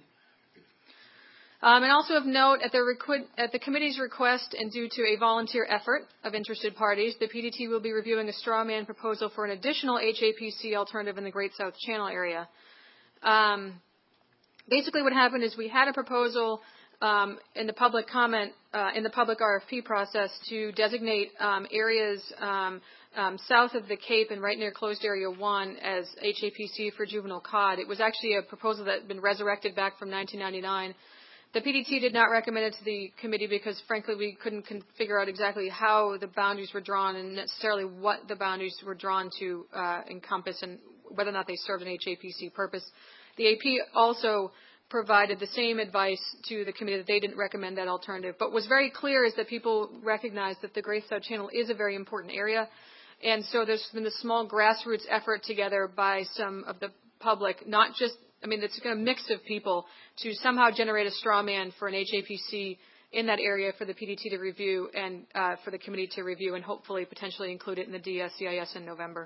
Um, and also of note, at the, requ- at the committee's request and due to a volunteer effort of interested parties, the P D T will be reviewing a straw man proposal for an additional H A P C alternative in the Great South Channel area. Um, basically what happened is we had a proposal Um, in the public comment, uh, in the public R F P process to designate um, areas um, um, south of the Cape and right near Closed Area one as H A P C for juvenile cod. It was actually a proposal that had been resurrected back from nineteen ninety-nine The P D T did not recommend it to the committee because, frankly, we couldn't con- figure out exactly how the boundaries were drawn and necessarily what the boundaries were drawn to uh, encompass and whether or not they served an H A P C purpose. The A P also provided the same advice to the committee that they didn't recommend that alternative. But what's very clear is that people recognize that the Great South Channel is a very important area. And so there's been a small grassroots effort together by some of the public, not just, I mean, it's a mix of people, to somehow generate a straw man for an H A P C in that area for the P D T to review and uh, for the committee to review and hopefully potentially include it in the D S C I S in November.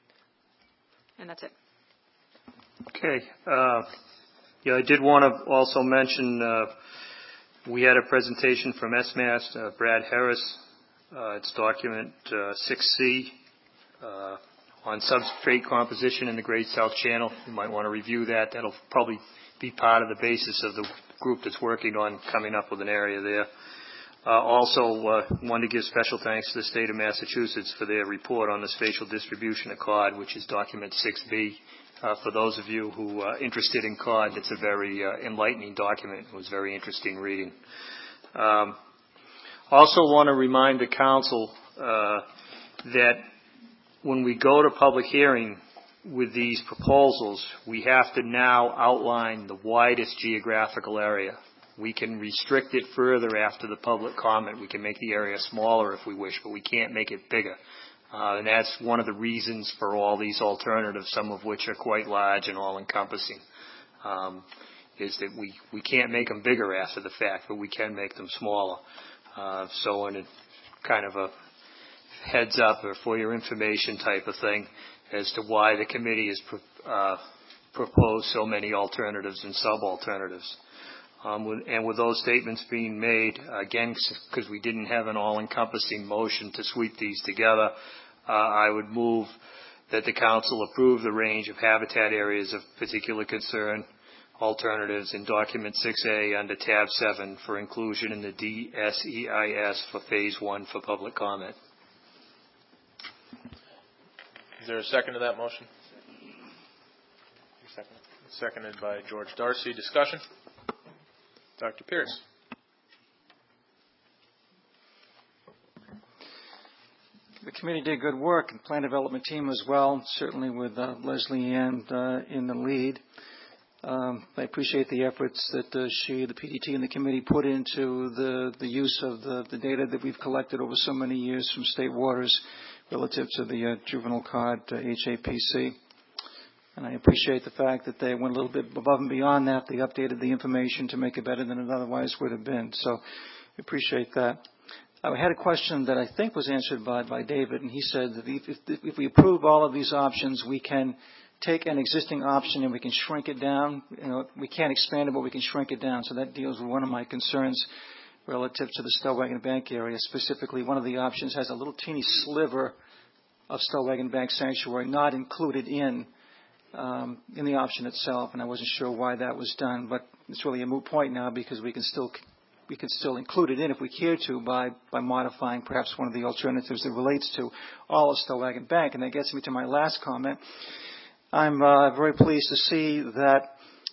And that's it. Okay. Uh, yeah, I did want to also mention uh, we had a presentation from S M A S, uh, Brad Harris. Uh, it's document uh, six C uh, on substrate composition in the Great South Channel. You might want to review that. That'll probably be part of the basis of the group that's working on coming up with an area there. Uh, also, uh, wanted to give special thanks to the state of Massachusetts for their report on the spatial distribution of cod, which is document six B. Uh, for those of you who are interested in cod, it's a very uh, enlightening document. It was very interesting reading. Um, Also want to remind the council uh, that when we go to public hearing with these proposals, we have to now outline the widest geographical area. We can restrict it further after the public comment. We can make the area smaller if we wish, but we can't make it bigger. Uh, and that's one of the reasons for all these alternatives, some of which are quite large and all-encompassing, um, is that we, we can't make them bigger after the fact, but we can make them smaller. Uh, so in a kind of a heads up or for your information type of thing as to why the committee has pro- uh, proposed so many alternatives and sub-alternatives. Um, with, and with those statements being made, again, because we didn't have an all-encompassing motion to sweep these together, uh, I would move that the council approve the range of habitat areas of particular concern alternatives in document six A under tab seven for inclusion in the D S E I S for phase one for public comment. Is there a second to that motion? Second. Seconded by George Darcy. Discussion? Doctor Pierce. The committee did good work, and plan development team as well, certainly with uh, Leslie Ann uh, in the lead. Um, I appreciate the efforts that uh, she, the P D T, and the committee put into the, the use of the, the data that we've collected over so many years from state waters relative to the uh, juvenile cod uh, H A P C. And I appreciate the fact that they went a little bit above and beyond that. They updated the information to make it better than it otherwise would have been. So I appreciate that. I had a question that I think was answered by, by David, and he said that if, if, if we approve all of these options, we can take an existing option and we can shrink it down. You know, we can't expand it, but we can shrink it down. So that deals with one of my concerns relative to the Stellwagen Bank area. Specifically, one of the options has a little teeny sliver of Stellwagen Bank Sanctuary not included in um, in the option itself, and I wasn't sure why that was done. But it's really a moot point now because we can still we can still include it in if we care to by by modifying perhaps one of the alternatives that relates to all of Stellwagen Bank. And that gets me to my last comment. I'm uh, very pleased to see that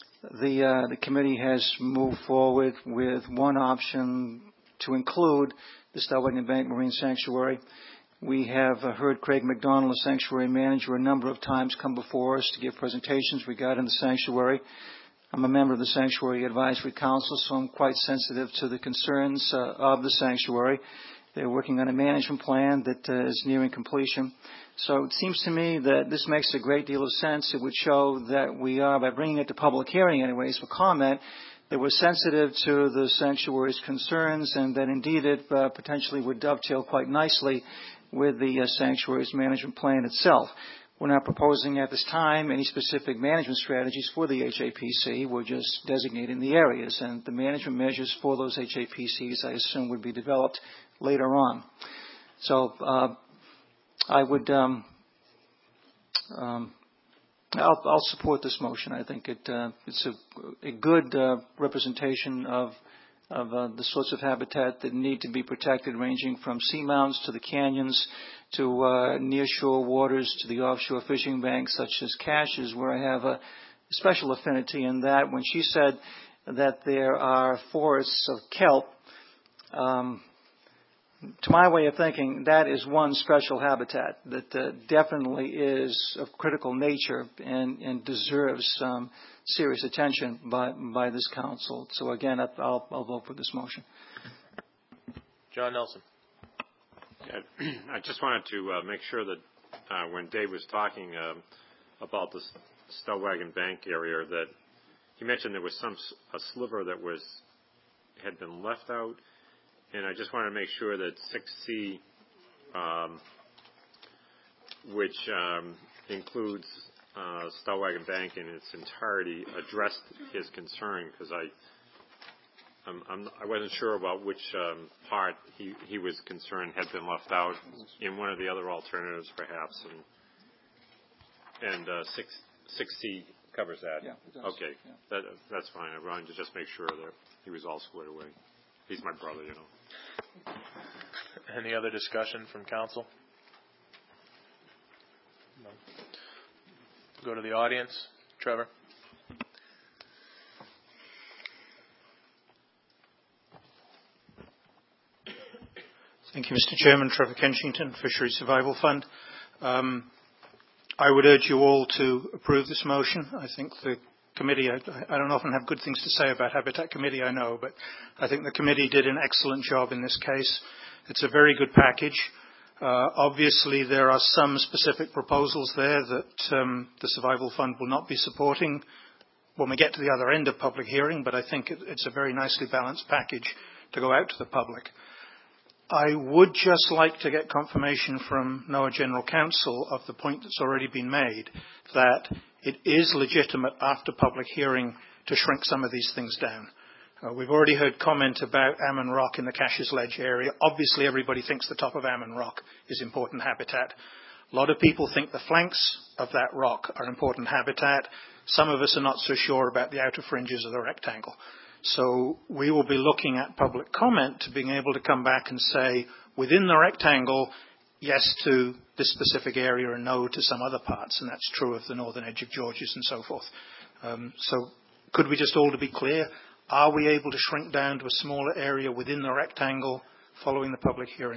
the uh, the committee has moved forward with one option to include the Stellwagen Bank Marine Sanctuary. We have uh, heard Craig McDonald, the sanctuary manager, a number of times come before us to give presentations regarding the sanctuary. I'm a member of the Sanctuary Advisory Council, so I'm quite sensitive to the concerns uh, of the sanctuary. They're working on a management plan that uh, is nearing completion. So it seems to me that this makes a great deal of sense. It would show that we are, by bringing it to public hearing anyways for comment, that we're sensitive to the sanctuary's concerns and that indeed it uh, potentially would dovetail quite nicely with the uh, sanctuary's management plan itself. We're not proposing at this time any specific management strategies for the H A P C. We're just designating the areas, and the management measures for those H A P Cs, I assume, would be developed later on. So uh, I would, um, um, I'll, I'll support this motion. I think it, uh, it's a, a good uh, representation of of uh, the sorts of habitat that need to be protected, ranging from seamounts to the canyons to uh, near-shore waters to the offshore fishing banks such as Caches, where I have a special affinity in that. When she said that there are forests of kelp, um, to my way of thinking, that is one special habitat that uh, definitely is of critical nature and, and deserves some serious attention by, by this council. So again, I'll, I'll vote for this motion. John Nelson. Yeah, I just wanted to uh, make sure that uh, when Dave was talking uh, about the Stellwagen Bank area, that he mentioned there was some a sliver that was had been left out. And I just want to make sure that six C, um, which um, includes uh, Stellwagen Bank in its entirety, addressed his concern, because I I'm, I'm, I wasn't sure about which um, part he, he was concerned had been left out in one of the other alternatives, perhaps. And, and uh, six, six C covers that. Yeah, it does. Okay, yeah. that, that's fine. I wanted to just make sure that he was all squared away. He's my brother, you know. Any other discussion from council? No. Go to the audience. Trevor. Thank you, Mister Chairman. Trevor Kensington, Fishery Survival Fund. Um, I would urge you all to approve this motion. I think the committee, I, I don't often have good things to say about Habitat Committee, I know, but I think the committee did an excellent job in this case. It's a very good package. Uh, obviously, there are some specific proposals there that um, the Survival Fund will not be supporting when we get to the other end of public hearing, but I think it, it's a very nicely balanced package to go out to the public. I would just like to get confirmation from NOAA General Counsel of the point that's already been made, that it is legitimate after public hearing to shrink some of these things down. Uh, we've already heard comment about Ammon Rock in the Cassius Ledge area. Obviously, everybody thinks the top of Ammon Rock is important habitat. A lot of people think the flanks of that rock are important habitat. Some of us are not so sure about the outer fringes of the rectangle. So we will be looking at public comment to being able to come back and say, within the rectangle, yes to this specific area and no to some other parts. And that's true of the northern edge of Georges and so forth. Um, so could we just all to be clear, are we able to shrink down to a smaller area within the rectangle following the public hearing?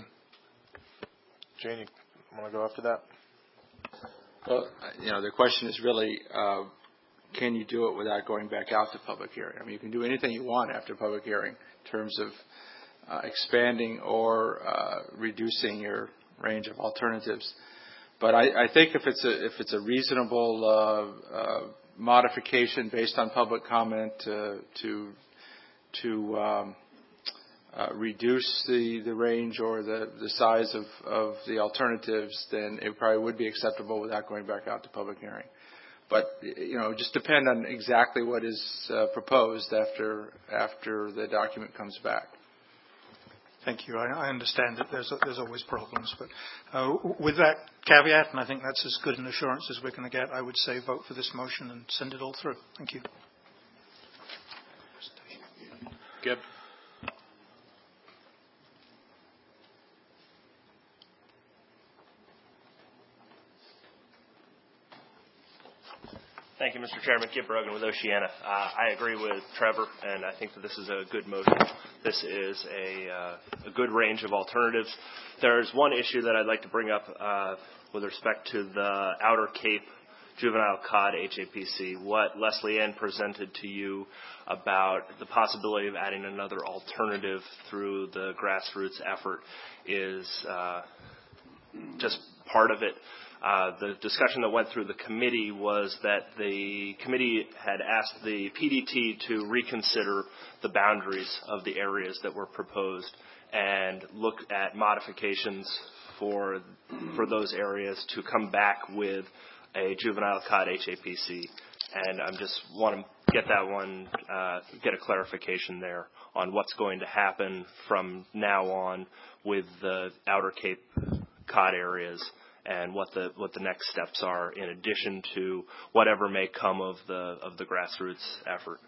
Jane, you want to go after that? Well, you know, the question is really, uh, can you do it without going back out to public hearing? I mean, you can do anything you want after public hearing in terms of uh, expanding or uh, reducing your range of alternatives. But I, I think if it's a if it's a reasonable uh, uh, modification based on public comment uh, to to um, uh, reduce the, the range or the, the size of, of the alternatives, then it probably would be acceptable without going back out to public hearing. But, you know, just depend on exactly what is uh, proposed after after the document comes back. Thank you. I, I understand that there's there's always problems, but uh, with that caveat, and I think that's as good an assurance as we're going to get, I would say vote for this motion and send it all through. Thank you. Gib. Thank you, Mister Chairman. Gib Brogan with Oceana. Uh, I agree with Trevor, and I think that this is a good motion. This is a, uh, a good range of alternatives. There's one issue that I'd like to bring up uh, with respect to the Outer Cape Juvenile Cod H A P C. What Leslie Ann presented to you about the possibility of adding another alternative through the grassroots effort is uh, just part of it. Uh, the discussion that went through the committee was that the committee had asked the P D T to reconsider the boundaries of the areas that were proposed and look at modifications for for those areas to come back with a juvenile cod H A P C. And I just want to get that one, uh, get a clarification there on what's going to happen from now on with the Outer Cape cod areas, and what the what the next steps are in addition to whatever may come of the of the grassroots effort.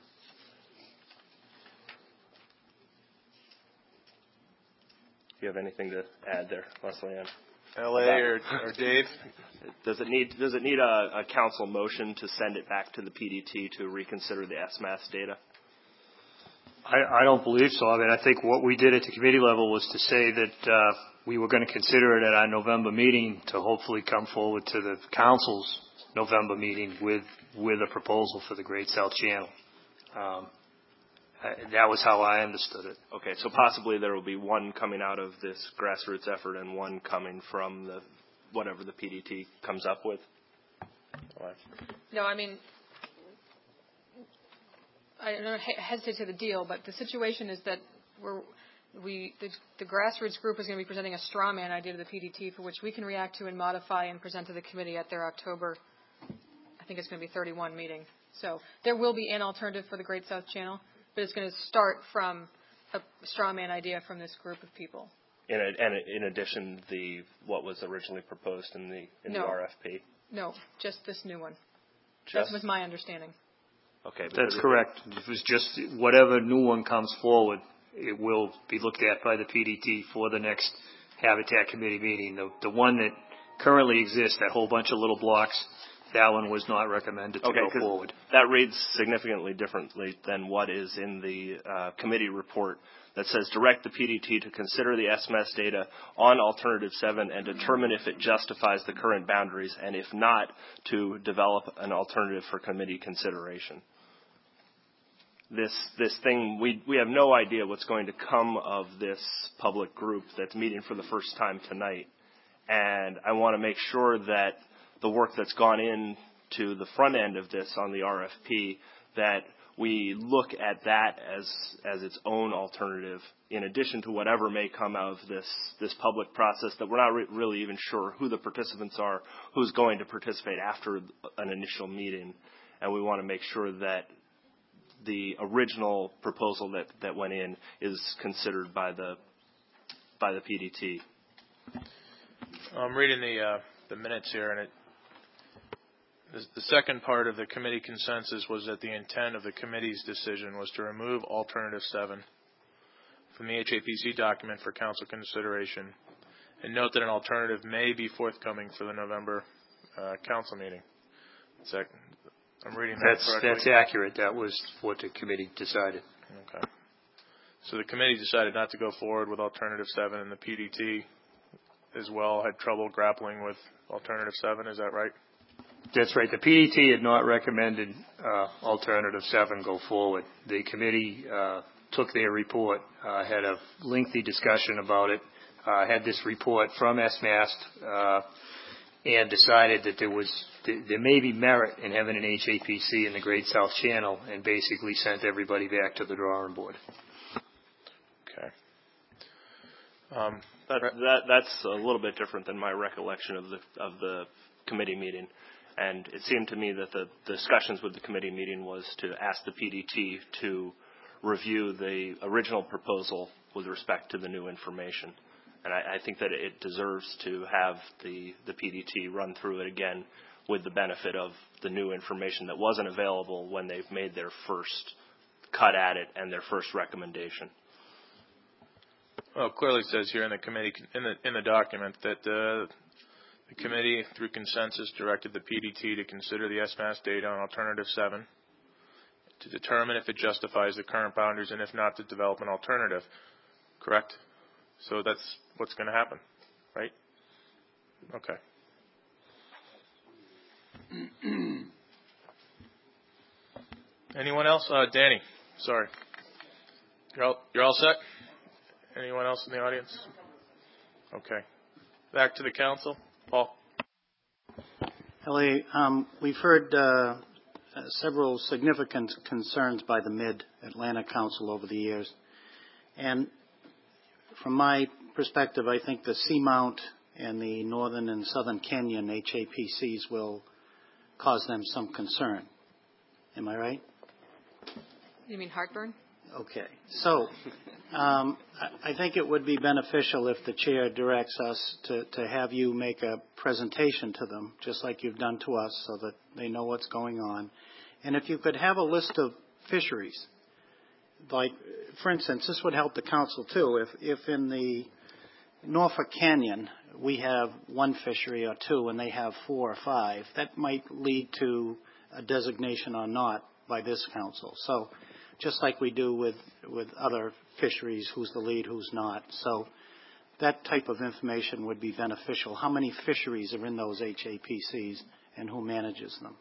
Do you have anything to add there, Leslie Ann? L A or, or Dave? Does it need does it need a, a council motion to send it back to the P D T to reconsider the S M A S data? I, I don't believe so. I mean, I think what we did at the committee level was to say that uh, we were going to consider it at our November meeting to hopefully come forward to the council's November meeting with with a proposal for the Great South Channel. Um, I, that was how I understood it. Okay, so possibly there will be one coming out of this grassroots effort and one coming from the whatever the P D T comes up with. No, I mean, I don't hesitate to the deal, but the situation is that we're, we the, the grassroots group is going to be presenting a straw man idea to the P D T, for which we can react to and modify and present to the committee at their October, I think it's going to be thirty-one meeting. So there will be an alternative for the Great South Channel, but it's going to start from a straw man idea from this group of people. In a, and in addition, the what was originally proposed in the in no. the R F P. No, just this new one. Just? That was my understanding. Okay, that's correct. It was just whatever new one comes forward, it will be looked at by the P D T for the next Habitat Committee meeting. The the one that currently exists, that whole bunch of little blocks, that one was not recommended to okay, go forward. That reads significantly differently than what is in the uh, committee report that says direct the P D T to consider the S M S data on Alternative seven and determine if it justifies the current boundaries, and if not, to develop an alternative for committee consideration. This this thing, we we have no idea what's going to come of this public group that's meeting for the first time tonight, and I want to make sure that the work that's gone into the front end of this on the R F P, that we look at that as as its own alternative, in addition to whatever may come out of this this public process that we're not re- really even sure who the participants are, who's going to participate after an initial meeting, and we want to make sure that the original proposal that, that went in is considered by the by the P D T. I'm reading the uh, the minutes here, and it the, the second part of the committee consensus was that the intent of the committee's decision was to remove Alternative seven from the H A P C document for council consideration, and note that an alternative may be forthcoming for the November uh, council meeting. Sec- I'm reading that that's, correctly. That's accurate. That was what the committee decided. Okay. So the committee decided not to go forward with Alternative seven, and the P D T as well had trouble grappling with Alternative seven. Is that right? That's right. The P D T had not recommended uh, Alternative seven go forward. The committee uh, took their report, uh, had a lengthy discussion about it, uh, had this report from S M A S T, uh, and decided that there was there may be merit in having an H A P C in the Great South Channel, and basically sent everybody back to the drawing board. Okay. Um, that, that that's a little bit different than my recollection of the of the committee meeting, and it seemed to me that the, the discussions with the committee meeting was to ask the P D T to review the original proposal with respect to the new information. And I, I think that it deserves to have the, the P D T run through it again with the benefit of the new information that wasn't available when they've made their first cut at it and their first recommendation. Well, it clearly says here in the committee in the in the document that uh, the committee, through consensus, directed the P D T to consider the S M A S data on Alternative seven to determine if it justifies the current boundaries, and if not, to develop an alternative. Correct? So that's what's going to happen, right? Okay. Anyone else? Uh, Danny, sorry. You're all, you're all set? Anyone else in the audience? Okay. Back to the council. Paul. Ellie, um, we've heard uh, several significant concerns by the Mid-Atlantic Council over the years. And from my perspective, I think the Seamount and the Northern and Southern Canyon H A P Cs will cause them some concern. Am I right? You mean heartburn? Okay. So um, I think it would be beneficial if the chair directs us to, to have you make a presentation to them, just like you've done to us, so that they know what's going on. And if you could have a list of fisheries, like, for instance, this would help the council too. If, if in the Norfolk Canyon we have one fishery or two and they have four or five, that might lead to a designation or not by this council. So just like we do with, with other fisheries, who's the lead, who's not. So that type of information would be beneficial. How many fisheries are in those H A P Cs and who manages them?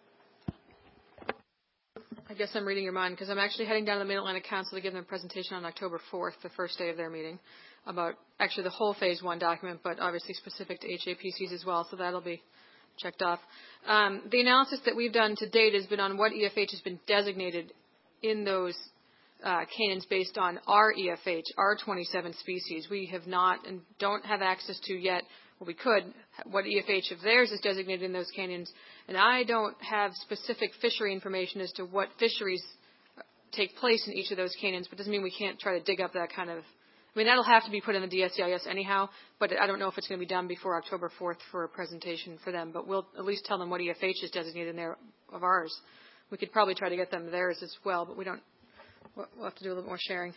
I guess I'm reading your mind because I'm actually heading down to the Mid-Atlantic Council to give them a presentation on October fourth, the first day of their meeting, about actually the whole Phase one document, but obviously specific to H A P Cs as well, so that'll be checked off. Um, the analysis that we've done to date has been on what E F H has been designated in those uh, canyons based on our E F H, our twenty-seven species. We have not and don't have access to yet, well, we could, what E F H of theirs is designated in those canyons. And I don't have specific fishery information as to what fisheries take place in each of those canyons, but doesn't mean we can't try to dig up that kind of, I mean, that'll have to be put in the D S E I S anyhow, but I don't know if it's going to be done before October fourth for a presentation for them, but we'll at least tell them what E F H is designated in there of ours. We could probably try to get them theirs as well, but we don't, we'll have to do a little more sharing.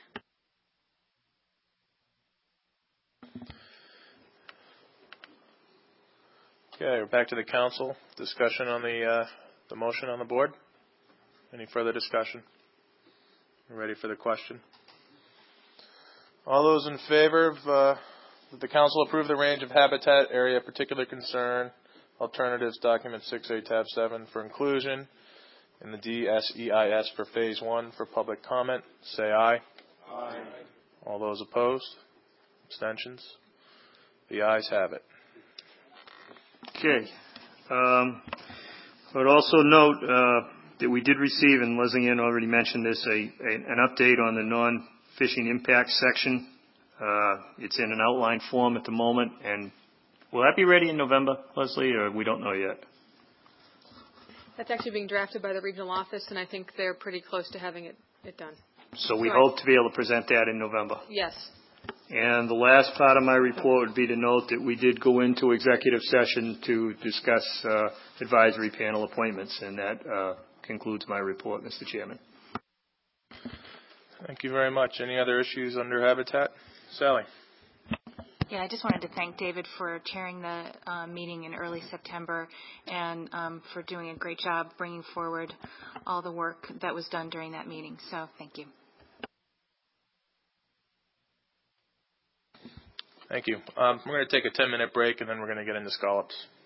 Okay, we're back to the council. Discussion on the uh, the motion on the board. Any further discussion? You ready for the question? All those in favor of uh, that the council approve the range of habitat area of particular concern alternatives document six A tab seven for inclusion in the D S E I S for phase one for public comment, say aye. Aye. All those opposed? Abstentions? The ayes have it. Okay. Um, I would also note uh, that we did receive, and Leslie Ann already mentioned this, a, a an update on the non-fishing impact section. Uh, it's in an outline form at the moment, and will that be ready in November, Leslie, or we don't know yet? That's actually being drafted by the regional office, and I think they're pretty close to having it, it done. So we Sorry. hope to be able to present that in November. Yes. And the last part of my report would be to note that we did go into executive session to discuss uh, advisory panel appointments, and that uh, concludes my report, Mister Chairman. Thank you very much. Any other issues under Habitat? Sally. Yeah, I just wanted to thank David for chairing the uh, meeting in early September and um, for doing a great job bringing forward all the work that was done during that meeting. So thank you. Thank you. Um, we're going to take a ten minute break, and then we're going to get into scallops.